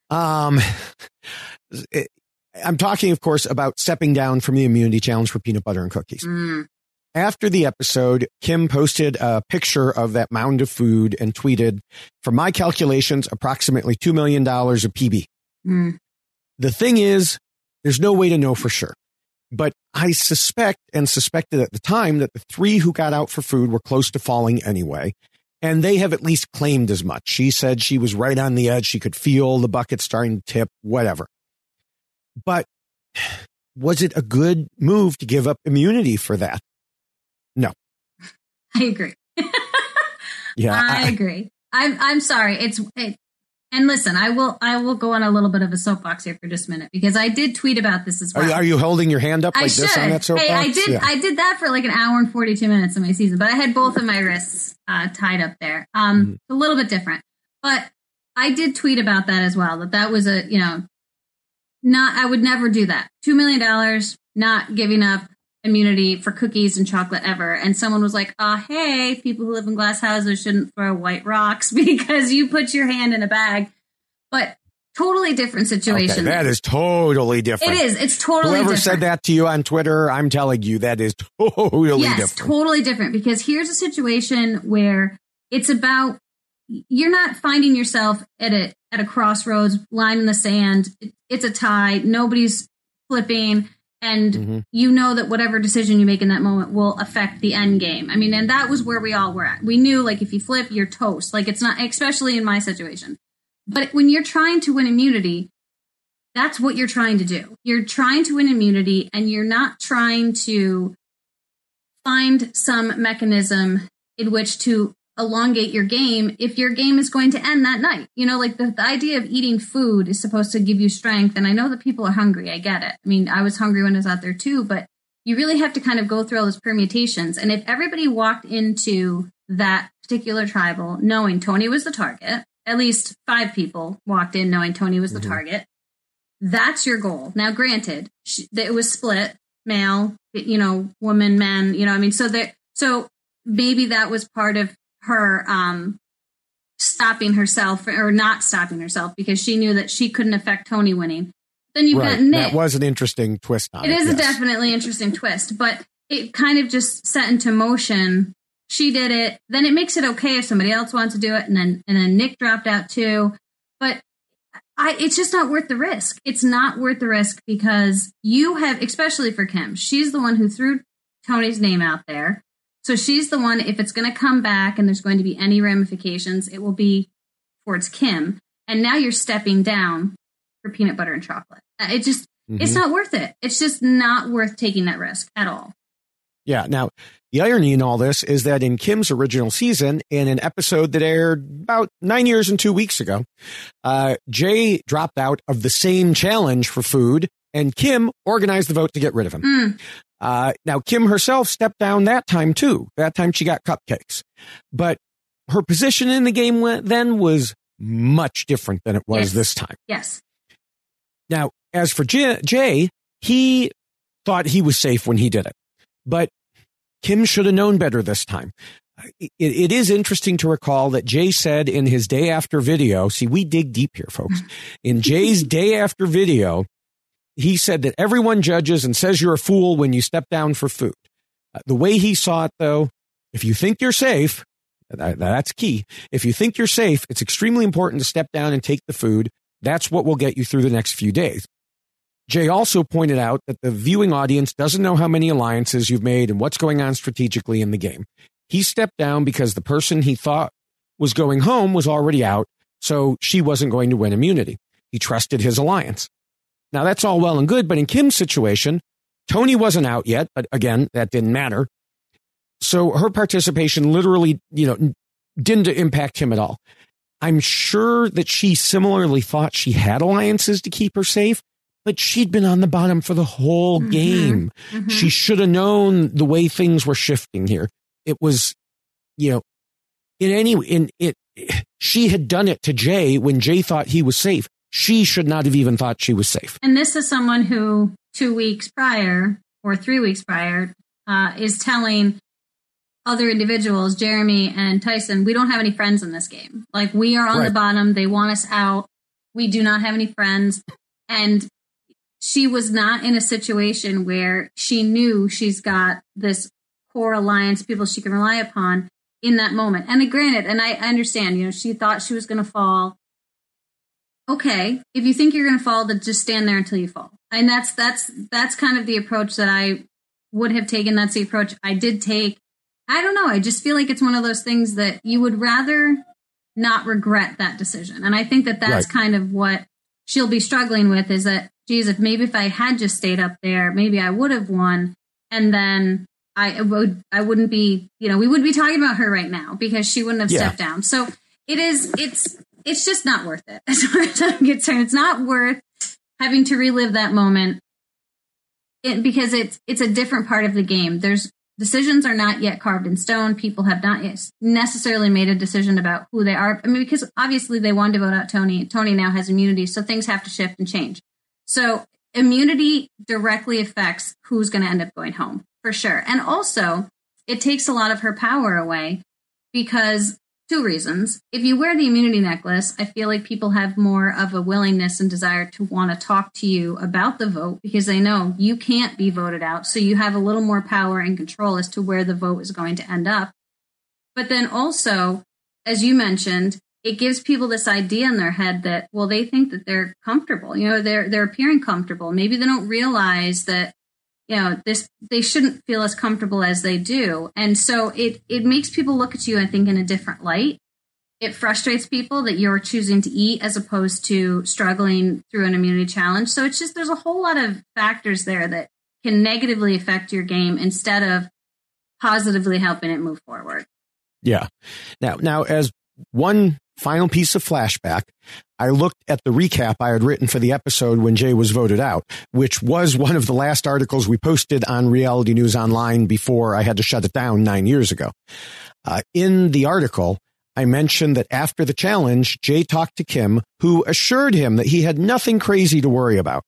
I'm talking, of course, about stepping down from the immunity challenge for peanut butter and cookies. After the episode, Kim posted a picture of that mound of food and tweeted, "For my calculations, approximately $2 million of PB." The thing is, there's no way to know for sure. But I suspected at the time that the 3 who got out for food were close to falling anyway. And they have at least claimed as much. She said she was right on the edge. She could feel the bucket starting to tip, whatever. But was it a good move to give up immunity for that? No. I agree. Yeah, I agree. I'm sorry. And listen, I will go on a little bit of a soapbox here for just a minute because I did tweet about this as well. Are you holding your hand up like this on that soapbox? Hey, I did that for like an hour and 42 minutes of my season, but I had both of my wrists tied up there. A little bit different, but I did tweet about that as well. That was I would never do that. $2 million, not giving up immunity for cookies and chocolate ever. And someone was like, hey, people who live in glass houses shouldn't throw white rocks because you put your hand in a bag. But totally different situation. Okay, that is totally different. It is. It's totally different. Whoever said that to you on Twitter, I'm telling you that is totally different. Yes, totally different. Because here's a situation where it's about, you're not finding yourself at a crossroads, line in the sand. It's a tie. Nobody's flipping. And you know that whatever decision you make in that moment will affect the end game. And that was where we all were at. We knew, like, if you flip, you're toast. Like, it's not, especially in my situation. But when you're trying to win immunity, that's what you're trying to do. You're trying to win immunity, and you're not trying to find some mechanism in which to elongate your game if your game is going to end that night. You know, like the idea of eating food is supposed to give you strength. And I know that people are hungry. I get it. I mean, I was hungry when I was out there too, but you really have to kind of go through all those permutations. And if everybody walked into that particular tribal knowing Tony was the target, at least 5 people walked in knowing Tony was the target, that's your goal. Now, granted, it was split, male, you know, woman, men, you know, I mean, so maybe that was part of her stopping herself or not stopping herself because she knew that she couldn't affect Tony winning. Then you've got Nick. That was an interesting twist on it. It is a definitely interesting twist, but it kind of just set into motion. She did it. Then it makes it okay if somebody else wants to do it. And then Nick dropped out too. But it's just not worth the risk. It's not worth the risk because you have, especially for Kim, she's the one who threw Tony's name out there. So she's the one, if it's going to come back and there's going to be any ramifications, it will be towards Kim. And now you're stepping down for peanut butter and chocolate. It just, it's not worth it. It's just not worth taking that risk at all. Yeah. Now, the irony in all this is that in Kim's original season, in an episode that aired about 9 years and 2 weeks ago, Jay dropped out of the same challenge for food, and Kim organized the vote to get rid of him. Now, Kim herself stepped down that time, too. That time she got cupcakes. But her position in the game then was much different than it was this time. Yes. Now, as for Jay, he thought he was safe when he did it. But Kim should have known better this time. It is interesting to recall that Jay said in his day after video, see, we dig deep here, folks. In Jay's day after video, he said that everyone judges and says you're a fool when you step down for food. The way he saw it, though, if you think you're safe, that's key. If you think you're safe, it's extremely important to step down and take the food. That's what will get you through the next few days. Jay also pointed out that the viewing audience doesn't know how many alliances you've made and what's going on strategically in the game. He stepped down because the person he thought was going home was already out, so she wasn't going to win immunity. He trusted his alliance. Now, that's all well and good, but in Kim's situation, Tony wasn't out yet, but again, that didn't matter. So her participation literally, didn't impact him at all. I'm sure that she similarly thought she had alliances to keep her safe, but she'd been on the bottom for the whole game. She should have known the way things were shifting here. It was, she had done it to Jay when Jay thought he was safe. She should not have even thought she was safe. And this is someone who 2 weeks prior or 3 weeks prior is telling other individuals, Jeremy and Tyson, we don't have any friends in this game. Like, we are on the bottom. They want us out. We do not have any friends. And she was not in a situation where she knew she's got this core alliance, people she can rely upon in that moment. And granted, and I understand, she thought she was going to fall. Okay, if you think you're going to fall, then just stand there until you fall. And that's kind of the approach that I would have taken. That's the approach I did take. I don't know. I just feel like it's one of those things that you would rather not regret that decision. And I think that that's kind of what she'll be struggling with is that, geez, if I had just stayed up there, maybe I would have won. And then I wouldn't be, we would be talking about her right now because she wouldn't have stepped down. So it's just not worth it. As far as I'm concerned, it's not worth having to relive that moment because it's a different part of the game. Decisions are not yet carved in stone. People have not yet necessarily made a decision about who they are. I mean, because obviously they wanted to vote out Tony. Tony now has immunity, so things have to shift and change. So immunity directly affects who's going to end up going home, for sure. And also, it takes a lot of her power away because 2 reasons. If you wear the immunity necklace, I feel like people have more of a willingness and desire to want to talk to you about the vote because they know you can't be voted out. So you have a little more power and control as to where the vote is going to end up. But then also, as you mentioned, it gives people this idea in their head that, well, they think that they're comfortable. They're appearing comfortable. Maybe they don't realize that, they shouldn't feel as comfortable as they do. And so it makes people look at you, I think, in a different light. It frustrates people that you're choosing to eat as opposed to struggling through an immunity challenge. So it's just, there's a whole lot of factors there that can negatively affect your game instead of positively helping it move forward. Yeah. Now, as one final piece of flashback, I looked at the recap I had written for the episode when Jay was voted out, which was one of the last articles we posted on Reality News Online before I had to shut it down 9 years ago. In the article, I mentioned that after the challenge, Jay talked to Kim, who assured him that he had nothing crazy to worry about.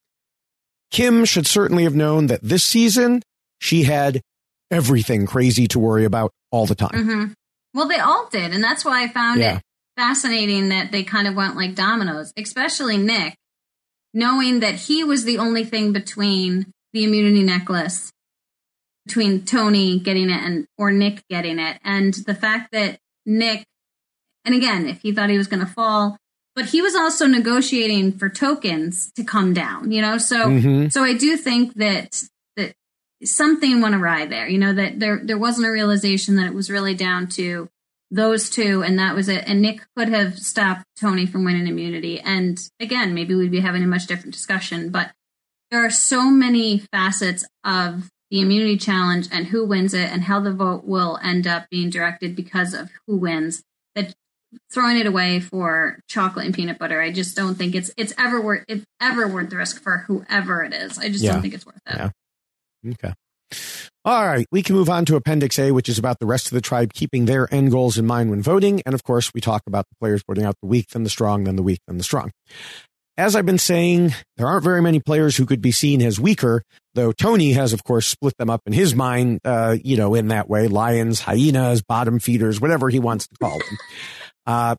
Kim should certainly have known that this season she had everything crazy to worry about all the time. Mm-hmm. Well, they all did. And that's why I found it fascinating that they kind of went like dominoes, especially Nick, knowing that he was the only thing between the immunity necklace, between Tony getting it or Nick getting it. And the fact that Nick, and again, if he thought he was going to fall, but he was also negotiating for tokens to come down, so so I do think that something went awry there, that there wasn't a realization that it was really down to those two, and that was it. And Nick could have stopped Tony from winning immunity. And again, maybe we'd be having a much different discussion, but there are so many facets of the immunity challenge and who wins it and how the vote will end up being directed because of who wins, that throwing it away for chocolate and peanut butter, I just don't think it's ever worth the risk for whoever it is. I just don't think it's worth it. Yeah. Okay. All right. We can move on to Appendix A, which is about the rest of the tribe keeping their end goals in mind when voting. And of course, we talk about the players voting out the weak, then the strong, then the weak, then the strong. As I've been saying, there aren't very many players who could be seen as weaker, though Tony has, of course, split them up in his mind, in that way. Lions, hyenas, bottom feeders, whatever he wants to call them.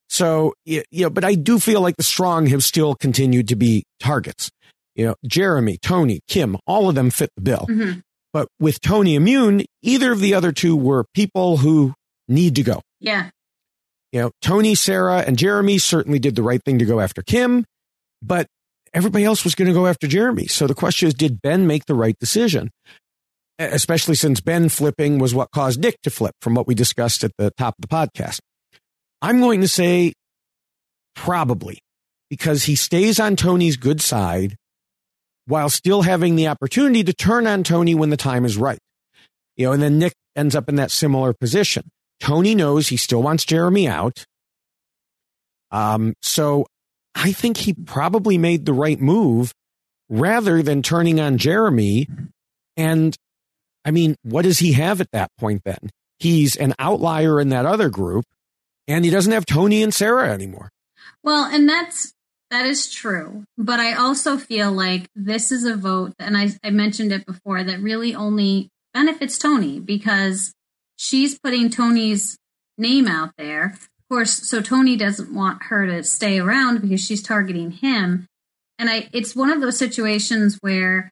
But I do feel like the strong have still continued to be targets. Jeremy, Tony, Kim, all of them fit the bill. Mm-hmm. But with Tony immune, either of the other two were people who need to go. Yeah. Tony, Sarah, and Jeremy certainly did the right thing to go after Kim, but everybody else was going to go after Jeremy. So the question is, did Ben make the right decision? Especially since Ben flipping was what caused Nick to flip, from what we discussed at the top of the podcast. I'm going to say probably, because he stays on Tony's good side while still having the opportunity to turn on Tony when the time is right. And then Nick ends up in that similar position. Tony knows he still wants Jeremy out. So I think he probably made the right move rather than turning on Jeremy. And I mean, what does he have at that point then? He's an outlier in that other group, and he doesn't have Tony and Sarah anymore. Well, and that is true. But I also feel like this is a vote, and I mentioned it before, that really only benefits Tony because she's putting Tony's name out there. Of course, so Tony doesn't want her to stay around because she's targeting him. And it's one of those situations where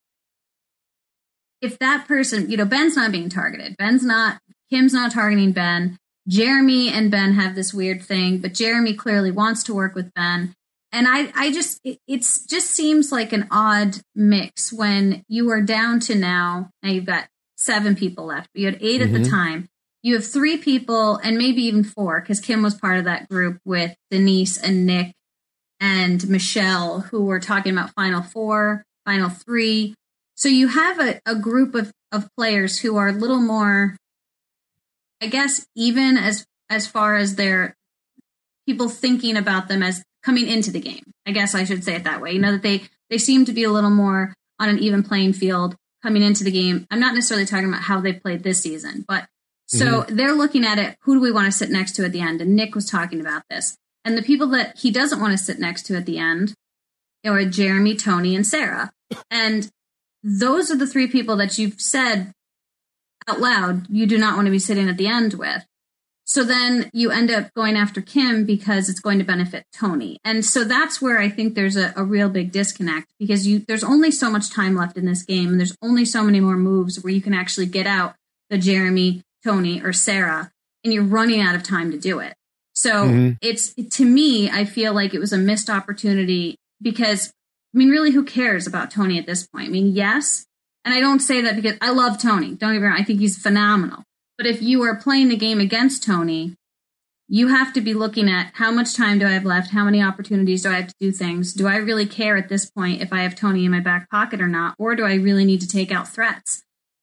if that person, Ben's not being targeted. Kim's not targeting Ben. Jeremy and Ben have this weird thing, but Jeremy clearly wants to work with Ben. And it just seems like an odd mix when you are down to now you've got 7 people left. You had 8 at the time. You have 3 people and maybe even 4, because Kim was part of that group with Denise and Nick and Michelle, who were talking about Final 4, Final 3. So you have a group of players who are a little more, I guess, even as far as their people thinking about them as coming into the game. I guess I should say it that way. That they seem to be a little more on an even playing field coming into the game. I'm not necessarily talking about how they played this season, but so they're looking at it. Who do we want to sit next to at the end? And Nick was talking about this. And the people that he doesn't want to sit next to at the end are Jeremy, Tony, and Sarah. And those are the 3 people that you've said out loud you do not want to be sitting at the end with. So then you end up going after Kim because it's going to benefit Tony. And so that's where I think there's a real big disconnect, because there's only so much time left in this game, and there's only so many more moves where you can actually get out the Jeremy, Tony, or Sarah, and you're running out of time to do it. So to me, I feel like it was a missed opportunity because, really, who cares about Tony at this point? Yes, and I don't say that because I love Tony. Don't get me wrong, I think he's phenomenal. But if you are playing the game against Tony, you have to be looking at how much time do I have left? How many opportunities do I have to do things? Do I really care at this point if I have Tony in my back pocket or not? Or do I really need to take out threats?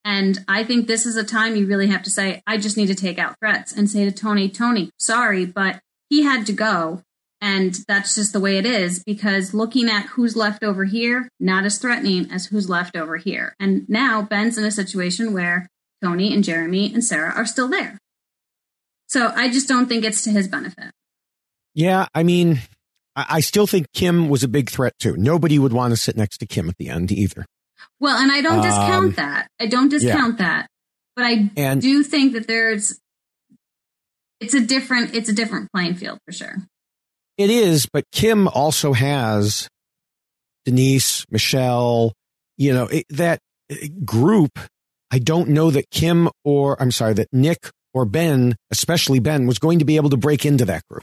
And I think this is a time you really have to say, I just need to take out threats and say to Tony, sorry, but he had to go. And that's just the way it is, because looking at who's left over here, not as threatening as who's left over here. And now Ben's in a situation where Tony and Jeremy and Sarah are still there. So I just don't think it's to his benefit. Yeah, I mean, I still think Kim was a big threat too. Nobody would want to sit next to Kim at the end either. Well, and I don't discount that. I don't discount that. But I do think that it's a different playing field for sure. It is, but Kim also has Denise, Michelle, that group. I don't know that that Nick or Ben, especially Ben, was going to be able to break into that group.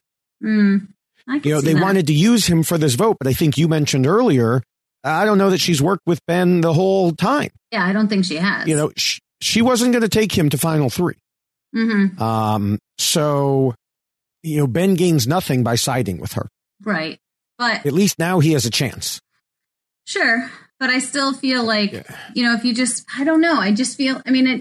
They wanted to use him for this vote, but I think you mentioned earlier, I don't know that she's worked with Ben the whole time. Yeah, I don't think she has. She wasn't going to take him to final 3. Mm-hmm. So Ben gains nothing by siding with her. Right. But at least now he has a chance. Sure. But I still feel like, if you just, I don't know. I just feel,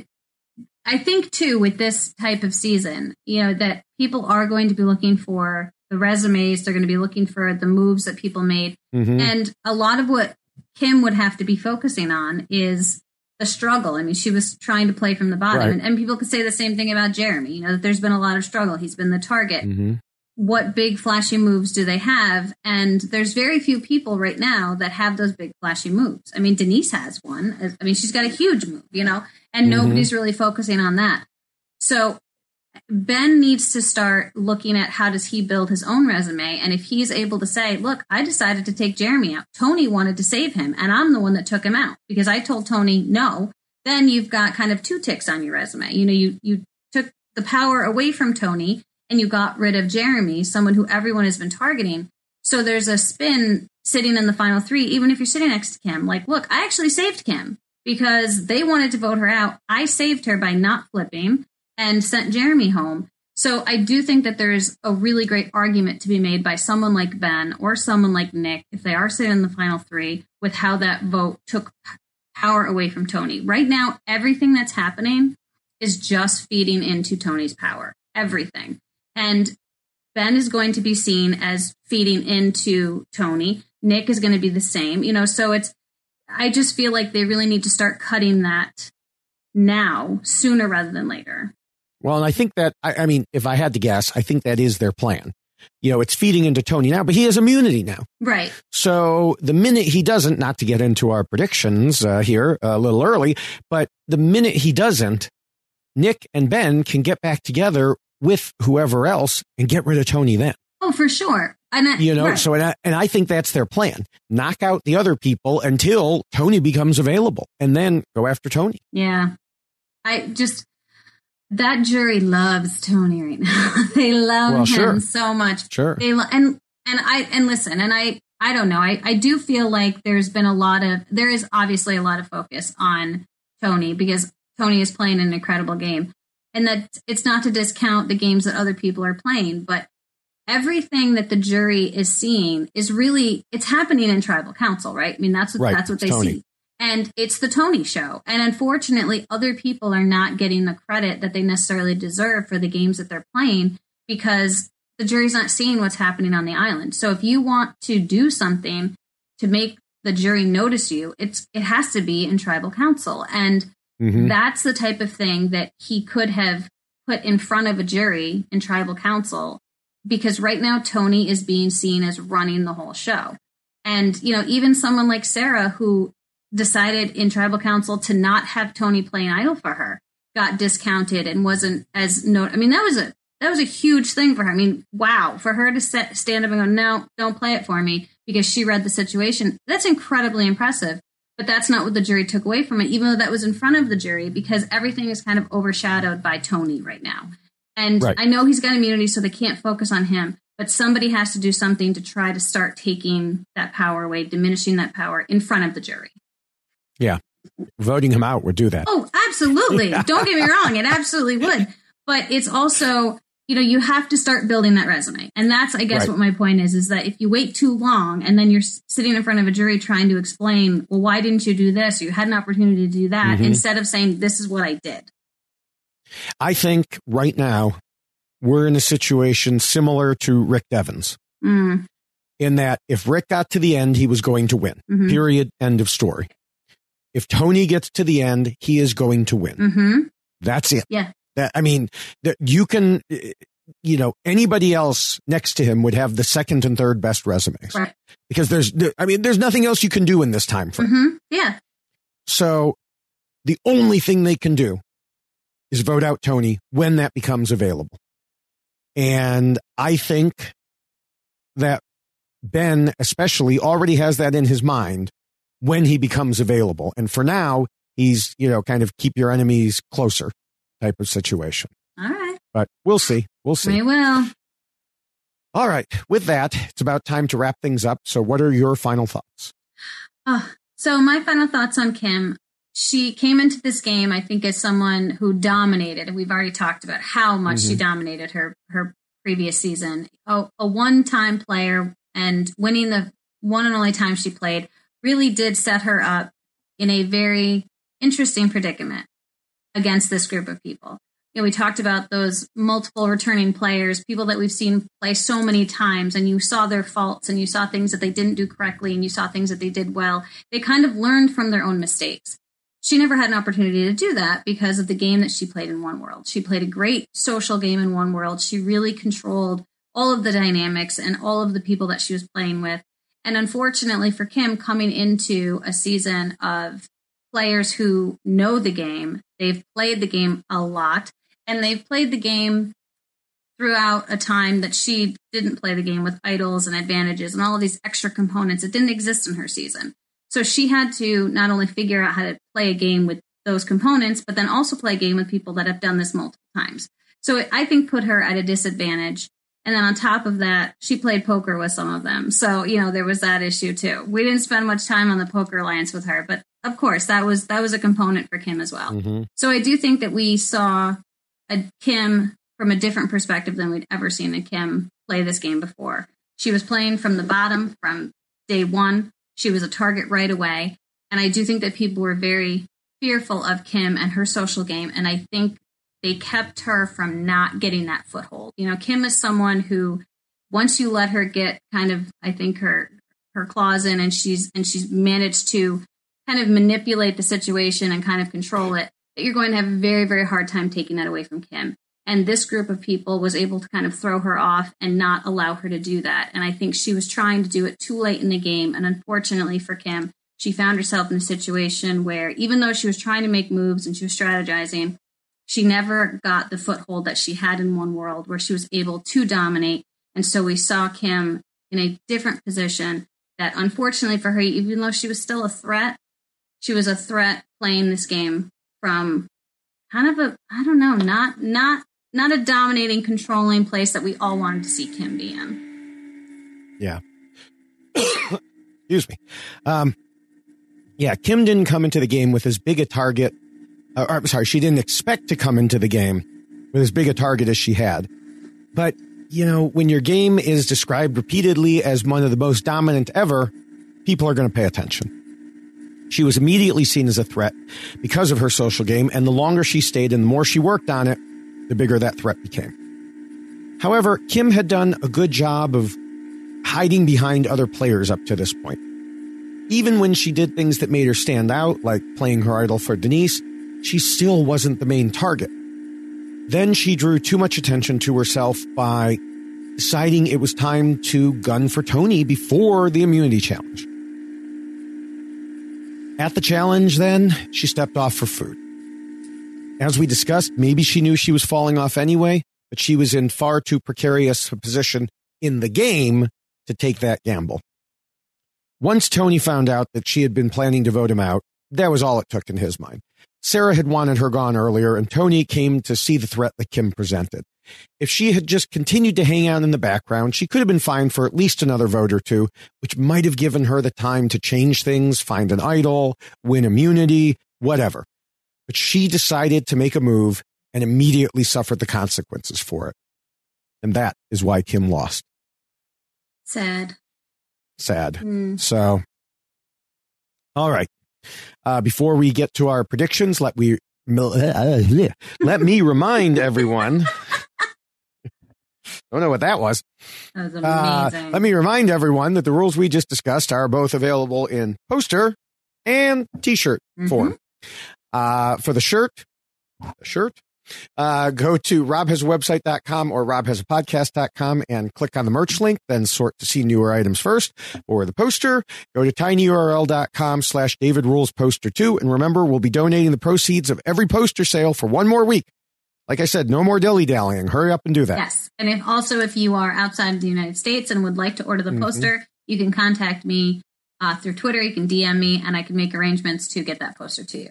I think too, with this type of season, that people are going to be looking for the resumes. They're going to be looking for the moves that people made. Mm-hmm. And a lot of what Kim would have to be focusing on is the struggle. She was trying to play from the bottom. Right. And people could say the same thing about Jeremy, that there's been a lot of struggle. He's been the target. Mm-hmm. What big flashy moves do they have? And there's very few people right now that have those big flashy moves. Denise has one. She's got a huge move, and nobody's really focusing on that. So Ben needs to start looking at how does he build his own resume. And if he's able to say, look, I decided to take Jeremy out. Tony wanted to save him, and I'm the one that took him out because I told Tony no. Then you've got kind of 2 ticks on your resume. You took the power away from Tony and you got rid of Jeremy, someone who everyone has been targeting. So there's a spin sitting in the final 3, even if you're sitting next to Kim. Like, look, I actually saved Kim because they wanted to vote her out. I saved her by not flipping and sent Jeremy home. So I do think that there's a really great argument to be made by someone like Ben or someone like Nick, if they are sitting in the final 3, with how that vote took power away from Tony. Right now, everything that's happening is just feeding into Tony's power. Everything. And Ben is going to be seen as feeding into Tony. Nick is going to be the same, so I just feel like they really need to start cutting that now, sooner rather than later. Well, and I think that, if I had to guess, I think that is their plan. It's feeding into Tony now, but he has immunity now. Right. So the minute he doesn't, not to get into our predictions here a little early, but the minute he doesn't, Nick and Ben can get back together with whoever else and get rid of Tony then. Oh, for sure. And right. So, and I think that's their plan. Knock out the other people until Tony becomes available and then go after Tony. Yeah. That jury loves Tony right now. They love him so much. Sure. I don't know. I do feel like there is obviously a lot of focus on Tony because Tony is playing an incredible game. And that it's not to discount the games that other people are playing, but everything that the jury is seeing is really, it's happening in tribal council, right? That's what they see. And it's the Tony show. And unfortunately, other people are not getting the credit that they necessarily deserve for the games that they're playing because the jury's not seeing what's happening on the island. So if you want to do something to make the jury notice you, it has to be in tribal council. And that's the type of thing that he could have put in front of a jury in tribal council, because right now Tony is being seen as running the whole show. And, even someone like Sarah, who decided in tribal council to not have Tony playing idol for her, got discounted and wasn't as that was a huge thing for her. Wow, for her to stand up and go, no, don't play it for me because she read the situation. That's incredibly impressive. But that's not what the jury took away from it, even though that was in front of the jury, because everything is kind of overshadowed by Tony right now. And I know he's got immunity, so they can't focus on him. But somebody has to do something to try to start taking that power away, diminishing that power in front of the jury. Yeah. Voting him out would do that. Oh, absolutely. Don't get me wrong. It absolutely would. But it's also, you have to start building that resume. And that's, I guess, Right. what my point is that if you wait too long and then you're sitting in front of a jury trying to explain, well, why didn't you do this? Or you had an opportunity to do that, instead of saying, this is what I did. I think right now we're in a situation similar to Rick Devens Mm. in that if Rick got to the end, he was going to win. Mhm. Period. End of story. If Tony gets to the end, he is going to win. Mm-hmm. That's it. Yeah. You can, anybody else next to him would have the second and third best resumes Right. because there's nothing else you can do in this time frame. Mm-hmm. Yeah. So the only thing they can do is vote out Tony when that becomes available. And I think that Ben especially already has that in his mind when he becomes available. And for now, he's, kind of keep your enemies closer type of situation. All right. But we'll see. We'll see. We will. All right. With that, it's about time to wrap things up. So what are your final thoughts? So my final thoughts on Kim. She came into this game, I think, as someone who dominated. And we've already talked about how much she dominated her previous season. A one-time player, and winning the one and only time she played really did set her up in a very interesting predicament against this group of people. We talked about those multiple returning players, people that we've seen play so many times, and you saw their faults and you saw things that they didn't do correctly and you saw things that they did well. They kind of learned from their own mistakes. She never had an opportunity to do that because of the game that she played in One World. She played a great social game in One World. She really controlled all of the dynamics and all of the people that she was playing with. And unfortunately for Kim, coming into a season of players who know the game, they've played the game a lot, and they've played the game throughout a time that she didn't play the game with idols and advantages and all of these extra components. It didn't exist in her season. So she had to not only figure out how to play a game with those components, but then also play a game with people that have done this multiple times. So it, I think, put her at a disadvantage. And then on top of that, she played poker with some of them. So, there was that issue too. We didn't spend much time on the Poker Alliance with her, but of course that was a component for Kim as well. Mm-hmm. So I do think that we saw a Kim from a different perspective than we'd ever seen a Kim play this game before. She was playing from the bottom from day one. She was a target right away. And I do think that people were very fearful of Kim and her social game. And I think they kept her from not getting that foothold. Kim is someone who, once you let her get kind of, I think, her claws in, and she's managed to kind of manipulate the situation and kind of control it, that you're going to have a very, very hard time taking that away from Kim. And this group of people was able to kind of throw her off and not allow her to do that. And I think she was trying to do it too late in the game. And unfortunately for Kim, she found herself in a situation where even though she was trying to make moves and she was strategizing, she never got the foothold that she had in One World where she was able to dominate. And so we saw Kim in a different position that unfortunately for her, even though she was still a threat, she was a threat playing this game from kind of a, I don't know, not a dominating, controlling place that we all wanted to see Kim be in. Yeah. Excuse me. Kim didn't come into the game with as big a target. She didn't expect to come into the game with as big a target as she had. But, when your game is described repeatedly as one of the most dominant ever, people are going to pay attention. She was immediately seen as a threat because of her social game, and the longer she stayed and the more she worked on it, the bigger that threat became. However, Kim had done a good job of hiding behind other players up to this point. Even when she did things that made her stand out, like playing her idol for Denise, she still wasn't the main target. Then she drew too much attention to herself by deciding it was time to gun for Tony before the immunity challenge. At the challenge, then, she stepped off for food. As we discussed, maybe she knew she was falling off anyway, but she was in far too precarious a position in the game to take that gamble. Once Tony found out that she had been planning to vote him out, that was all it took in his mind. Sarah had wanted her gone earlier, and Tony came to see the threat that Kim presented. If she had just continued to hang out in the background, she could have been fine for at least another vote or two, which might have given her the time to change things, find an idol, win immunity, whatever. But she decided to make a move and immediately suffered the consequences for it. And that is why Kim lost. Sad. So, all right. Before we get to our predictions, let me remind everyone. Don't know what that was. That was amazing. Let me remind everyone that the rules we just discussed are both available in poster and t-shirt form. For the shirt, go to robhasawebsite.com or robhasapodcast.com and click on the merch link, then sort to see newer items first. For the poster, go to tinyurl.com/DavidRulesPoster2. And remember, we'll be donating the proceeds of every poster sale for one more week. Like I said, no more dilly-dallying. Hurry up and do that. Yes. And if you are outside of the United States and would like to order the poster, you can contact me through Twitter. You can DM me, and I can make arrangements to get that poster to you.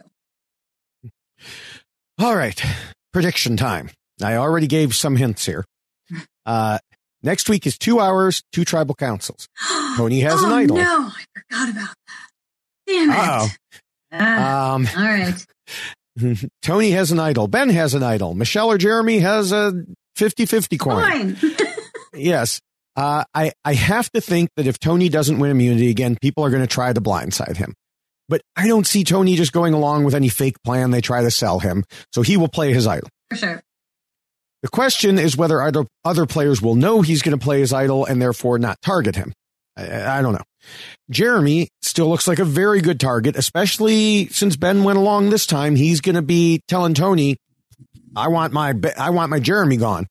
All right. Prediction time. I already gave some hints here. Next week is 2 hours, 2 tribal councils. Tony has an idol. No, I forgot about that. Damn it. All right. Tony has an idol. Ben has an idol. Michelle or Jeremy has a 50-50 coin. Yes. I have to think that if Tony doesn't win immunity again, people are going to try to blindside him. But I don't see Tony just going along with any fake plan they try to sell him. So he will play his idol. For sure. The question is whether other players will know he's going to play his idol and therefore not target him. I don't know. Jeremy still looks like a very good target, especially since Ben went along this time. He's going to be telling Tony, I want my Jeremy gone.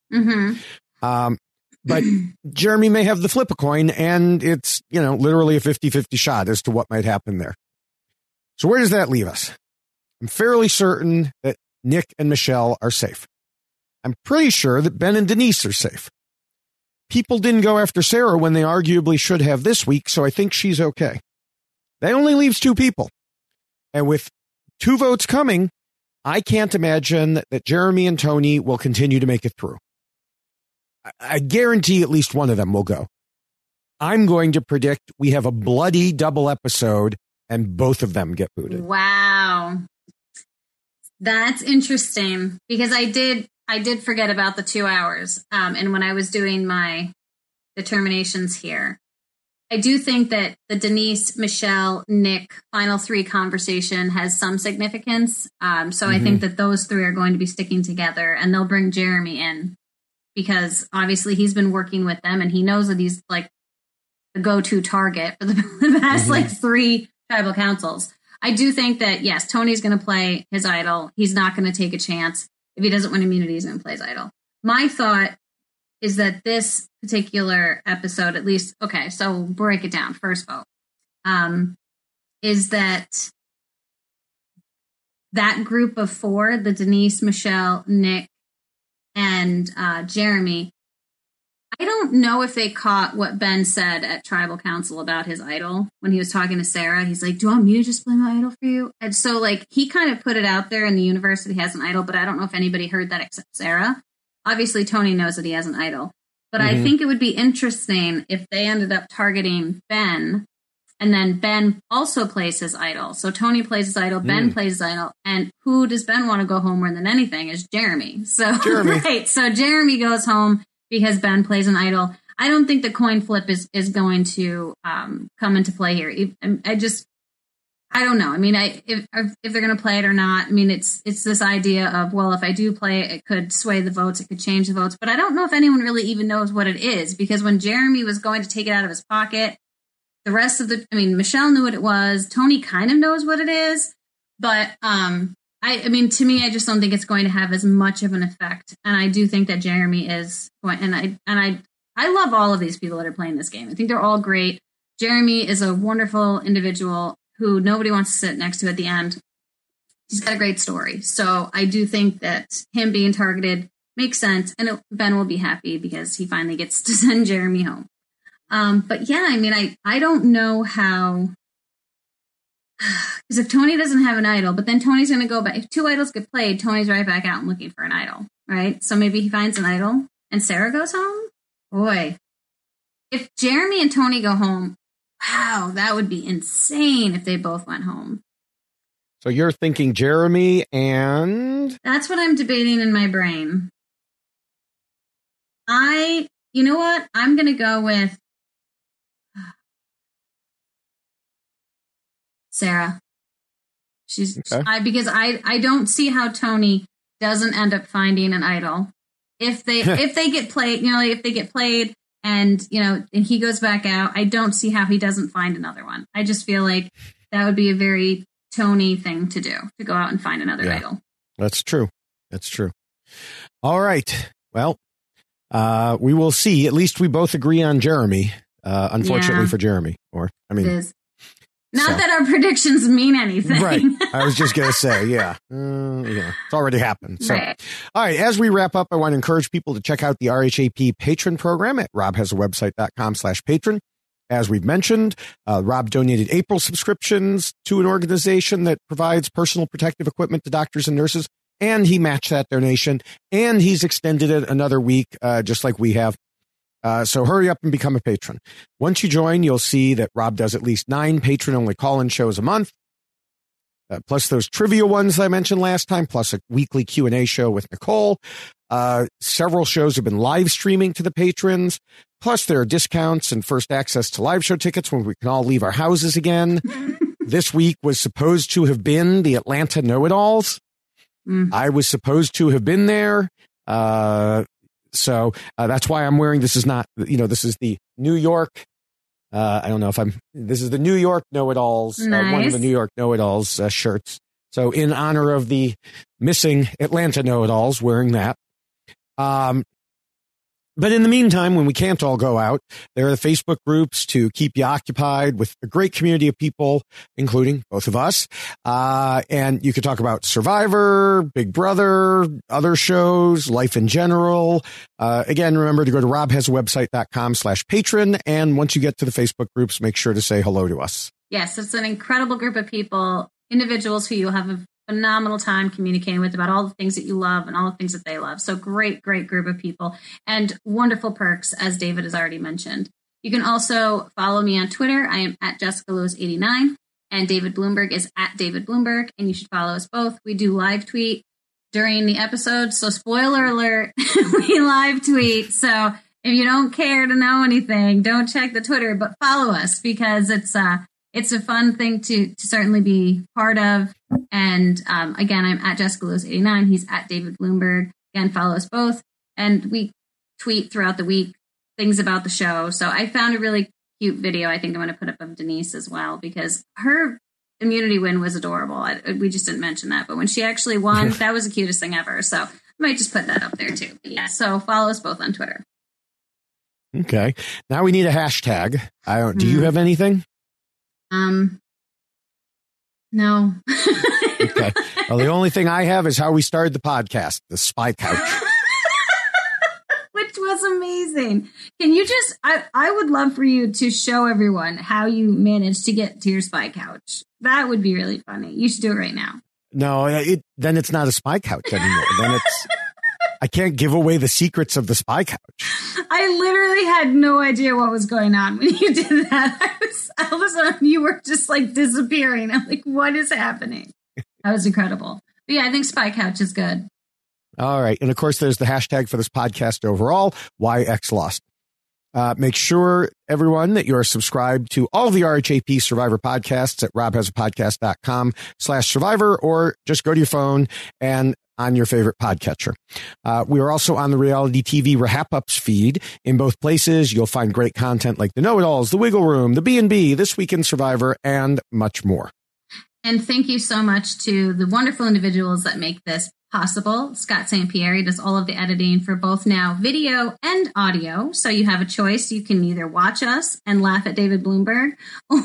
But Jeremy may have the flip a coin, and it's, literally a 50-50 shot as to what might happen there. So where does that leave us? I'm fairly certain that Nick and Michelle are safe. I'm pretty sure that Ben and Denise are safe. People didn't go after Sarah when they arguably should have this week, so I think she's okay. That only leaves 2 people. And with 2 votes coming, I can't imagine that Jeremy and Tony will continue to make it through. I guarantee at least one of them will go. I'm going to predict we have a bloody double episode and both of them get booted. Wow. That's interesting because I did forget about the 2 hours. And when I was doing my determinations here, I do think that the Denise, Michelle, Nick final 3 conversation has some significance. So I think that those 3 are going to be sticking together, and they'll bring Jeremy in because obviously he's been working with them and he knows that he's like the go-to target for the past 3 tribal councils. I do think that, yes, Tony's going to play his idol. He's not going to take a chance. If he doesn't win immunity, he's going to play his idol. My thought is that this particular episode, at least, okay, so we'll break it down. First vote is that group of 4, the Denise, Michelle, Nick, and Jeremy, I don't know if they caught what Ben said at Tribal Council about his idol when he was talking to Sarah. He's like, do you want me to just play my idol for you? And so he kind of put it out there in the universe that he has an idol, but I don't know if anybody heard that except Sarah. Obviously, Tony knows that he has an idol, but I think it would be interesting if they ended up targeting Ben, and then Ben also plays his idol. So Tony plays his idol, Ben plays his idol, and who does Ben want to go home more than anything is Jeremy. So right, so Jeremy goes home because Ben plays an idol. I don't think the coin flip is going to come into play here. I don't know. I mean, if they're going to play it or not. I mean, it's this idea of, well, if I do play it, it could sway the votes, it could change the votes. But I don't know if anyone really even knows what it is, because when Jeremy was going to take it out of his pocket, the rest of Michelle knew what it was. Tony kind of knows what it is, but I mean, to me, I just don't think it's going to have as much of an effect. And I do think that Jeremy is going, and I love all of these people that are playing this game. I think they're all great. Jeremy is a wonderful individual who nobody wants to sit next to at the end. He's got a great story. So I do think that him being targeted makes sense. And Ben will be happy because he finally gets to send Jeremy home. But yeah, I mean, I don't know how, because if Tony doesn't have an idol, but then Tony's going to go back. If 2 idols get played, Tony's right back out and looking for an idol, right? So maybe he finds an idol and Sarah goes home. Boy, if Jeremy and Tony go home, wow, that would be insane if they both went home. So you're thinking Jeremy and... That's what I'm debating in my brain. You know what? I'm going to go with Sarah. Because I don't see how Tony doesn't end up finding an idol. If they get played, if they get played and, and he goes back out, I don't see how he doesn't find another one. I just feel like that would be a very Tony thing to do, to go out and find another idol. That's true. All right. Well, we will see. At least we both agree on Jeremy. Unfortunately for Jeremy, Not that our predictions mean anything. Right. I was just going to say, it's already happened. So, right. All right. As we wrap up, I want to encourage people to check out the RHAP patron program at robhasawebsite.com/patron. As we've mentioned, Rob donated April subscriptions to an organization that provides personal protective equipment to doctors and nurses, and he matched that donation, and he's extended it another week, just like we have. So hurry up and become a patron. Once you join, you'll see that Rob does at least 9 patron-only call-in shows a month, plus those trivia ones I mentioned last time, plus a weekly Q&A show with Nicole. Several shows have been live streaming to the patrons, plus there are discounts and first access to live show tickets when we can all leave our houses again. This week was supposed to have been the Atlanta Know-It-Alls. I was supposed to have been there. So that's why I'm wearing, this is not, this is the New York. This is the New York Know-It-Alls, nice. One of the New York Know-It-Alls shirts. So in honor of the missing Atlanta Know-It-Alls, wearing that. But in the meantime, when we can't all go out, there are the Facebook groups to keep you occupied with a great community of people, including both of us. And you could talk about Survivor, Big Brother, other shows, life in general. Again, remember to go to robhasawebsite.com/patron. And once you get to the Facebook groups, make sure to say hello to us. Yes, it's an incredible group of people, individuals who you'll have a phenomenal time communicating with about all the things that you love and all the things that they love. So great group of people and wonderful perks, as David has already mentioned. You can also follow me on Twitter. I am at Jessica Lewis 89 and David Bloomberg is at David Bloomberg, and you should follow us both. We do live tweet during the episode. So spoiler alert, we live tweet. So if you don't care to know anything, don't check the Twitter, but follow us because it's a fun thing to certainly be part of. And again, I'm at Jessica Lewis 89. He's at David Bloomberg. Again, follow us both. And we tweet throughout the week things about the show. So I found a really cute video I think I'm going to put up of Denise as well, because her immunity win was adorable. We just didn't mention that. But when she actually won, that was the cutest thing ever. So I might just put that up there too. But yeah, so follow us both on Twitter. Okay. Now we need a hashtag. Do you have anything? No. Okay. Well, the only thing I have is how we started the podcast, the Spy Couch. Which was amazing. Can you just, I would love for you to show everyone how you managed to get to your Spy Couch. That would be really funny. You should do it right now. No, then it's not a Spy Couch anymore. Then I can't give away the secrets of the Spy Couch. I literally had no idea what was going on when you did that. All of a sudden, you were just like disappearing. I'm like, what is happening? That was incredible. But yeah, I think Spy Couch is good. All right. And of course, there's the hashtag for this podcast overall, YXLost. Make sure, everyone, that you're subscribed to all the RHAP Survivor podcasts at robhasapodcast.com/survivor, or just go to your phone and on your favorite podcatcher. We are also on the Reality TV Wrap-Ups feed. In both places, you'll find great content like the Know-It-Alls, the Wiggle Room, the B&B, This Week in Survivor, and much more. And thank you so much to the wonderful individuals that make this possible. Scott St. Pierre does all of the editing for both now video and audio. So you have a choice. You can either watch us and laugh at David Bloomberg, or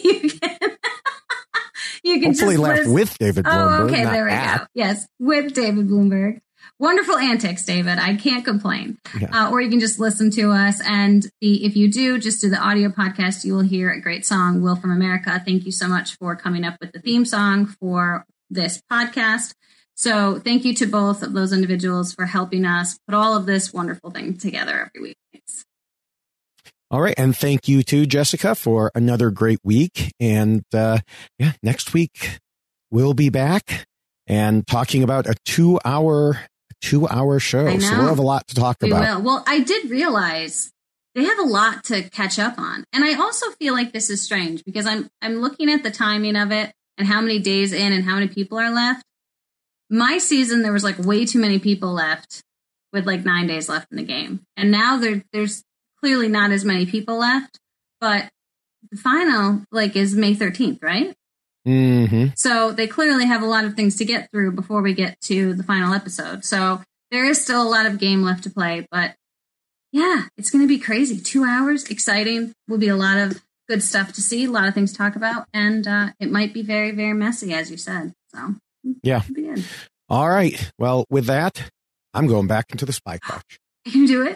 you can hopefully just laugh with David Bloomberg. Oh, okay, there we go. Yes, with David Bloomberg. Wonderful antics, David. I can't complain. Yeah. Or you can just listen to us. And if you do, just do the audio podcast, you will hear a great song, Will from America. Thank you so much for coming up with the theme song for this podcast. So thank you to both of those individuals for helping us put all of this wonderful thing together every week. Thanks. All right. And thank you to Jessica for another great week. And next week we'll be back and talking about a 2-hour 2-hour show. I know. So we'll have a lot to talk We about. will. Well, I did realize they have a lot to catch up on. And I also feel like this is strange because I'm looking at the timing of it and how many days in and how many people are left. My season, there was like way too many people left with like 9 days left in the game. And now there's clearly not as many people left, but the final like is May 13th, right? Mm-hmm. So they clearly have a lot of things to get through before we get to the final episode. So there is still a lot of game left to play, but yeah, it's going to be crazy. 2 hours, exciting. Will be a lot of good stuff to see, a lot of things to talk about, and it might be very, very messy, as you said. So yeah, it'll be good. All right. Well, with that, I'm going back into the spy couch. You can do it.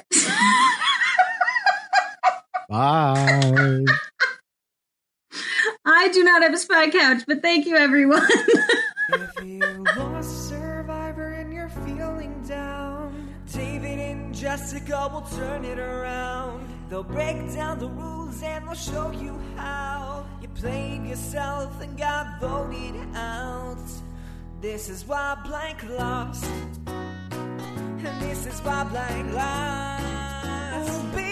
Bye. I do not have a spy couch, but thank you, everyone. If you lost Survivor and you're feeling down, David and Jessica will turn it around. They'll break down the rules and they'll show you how. You played yourself and got voted out. This is why Blank lost. And this is why Blank lost.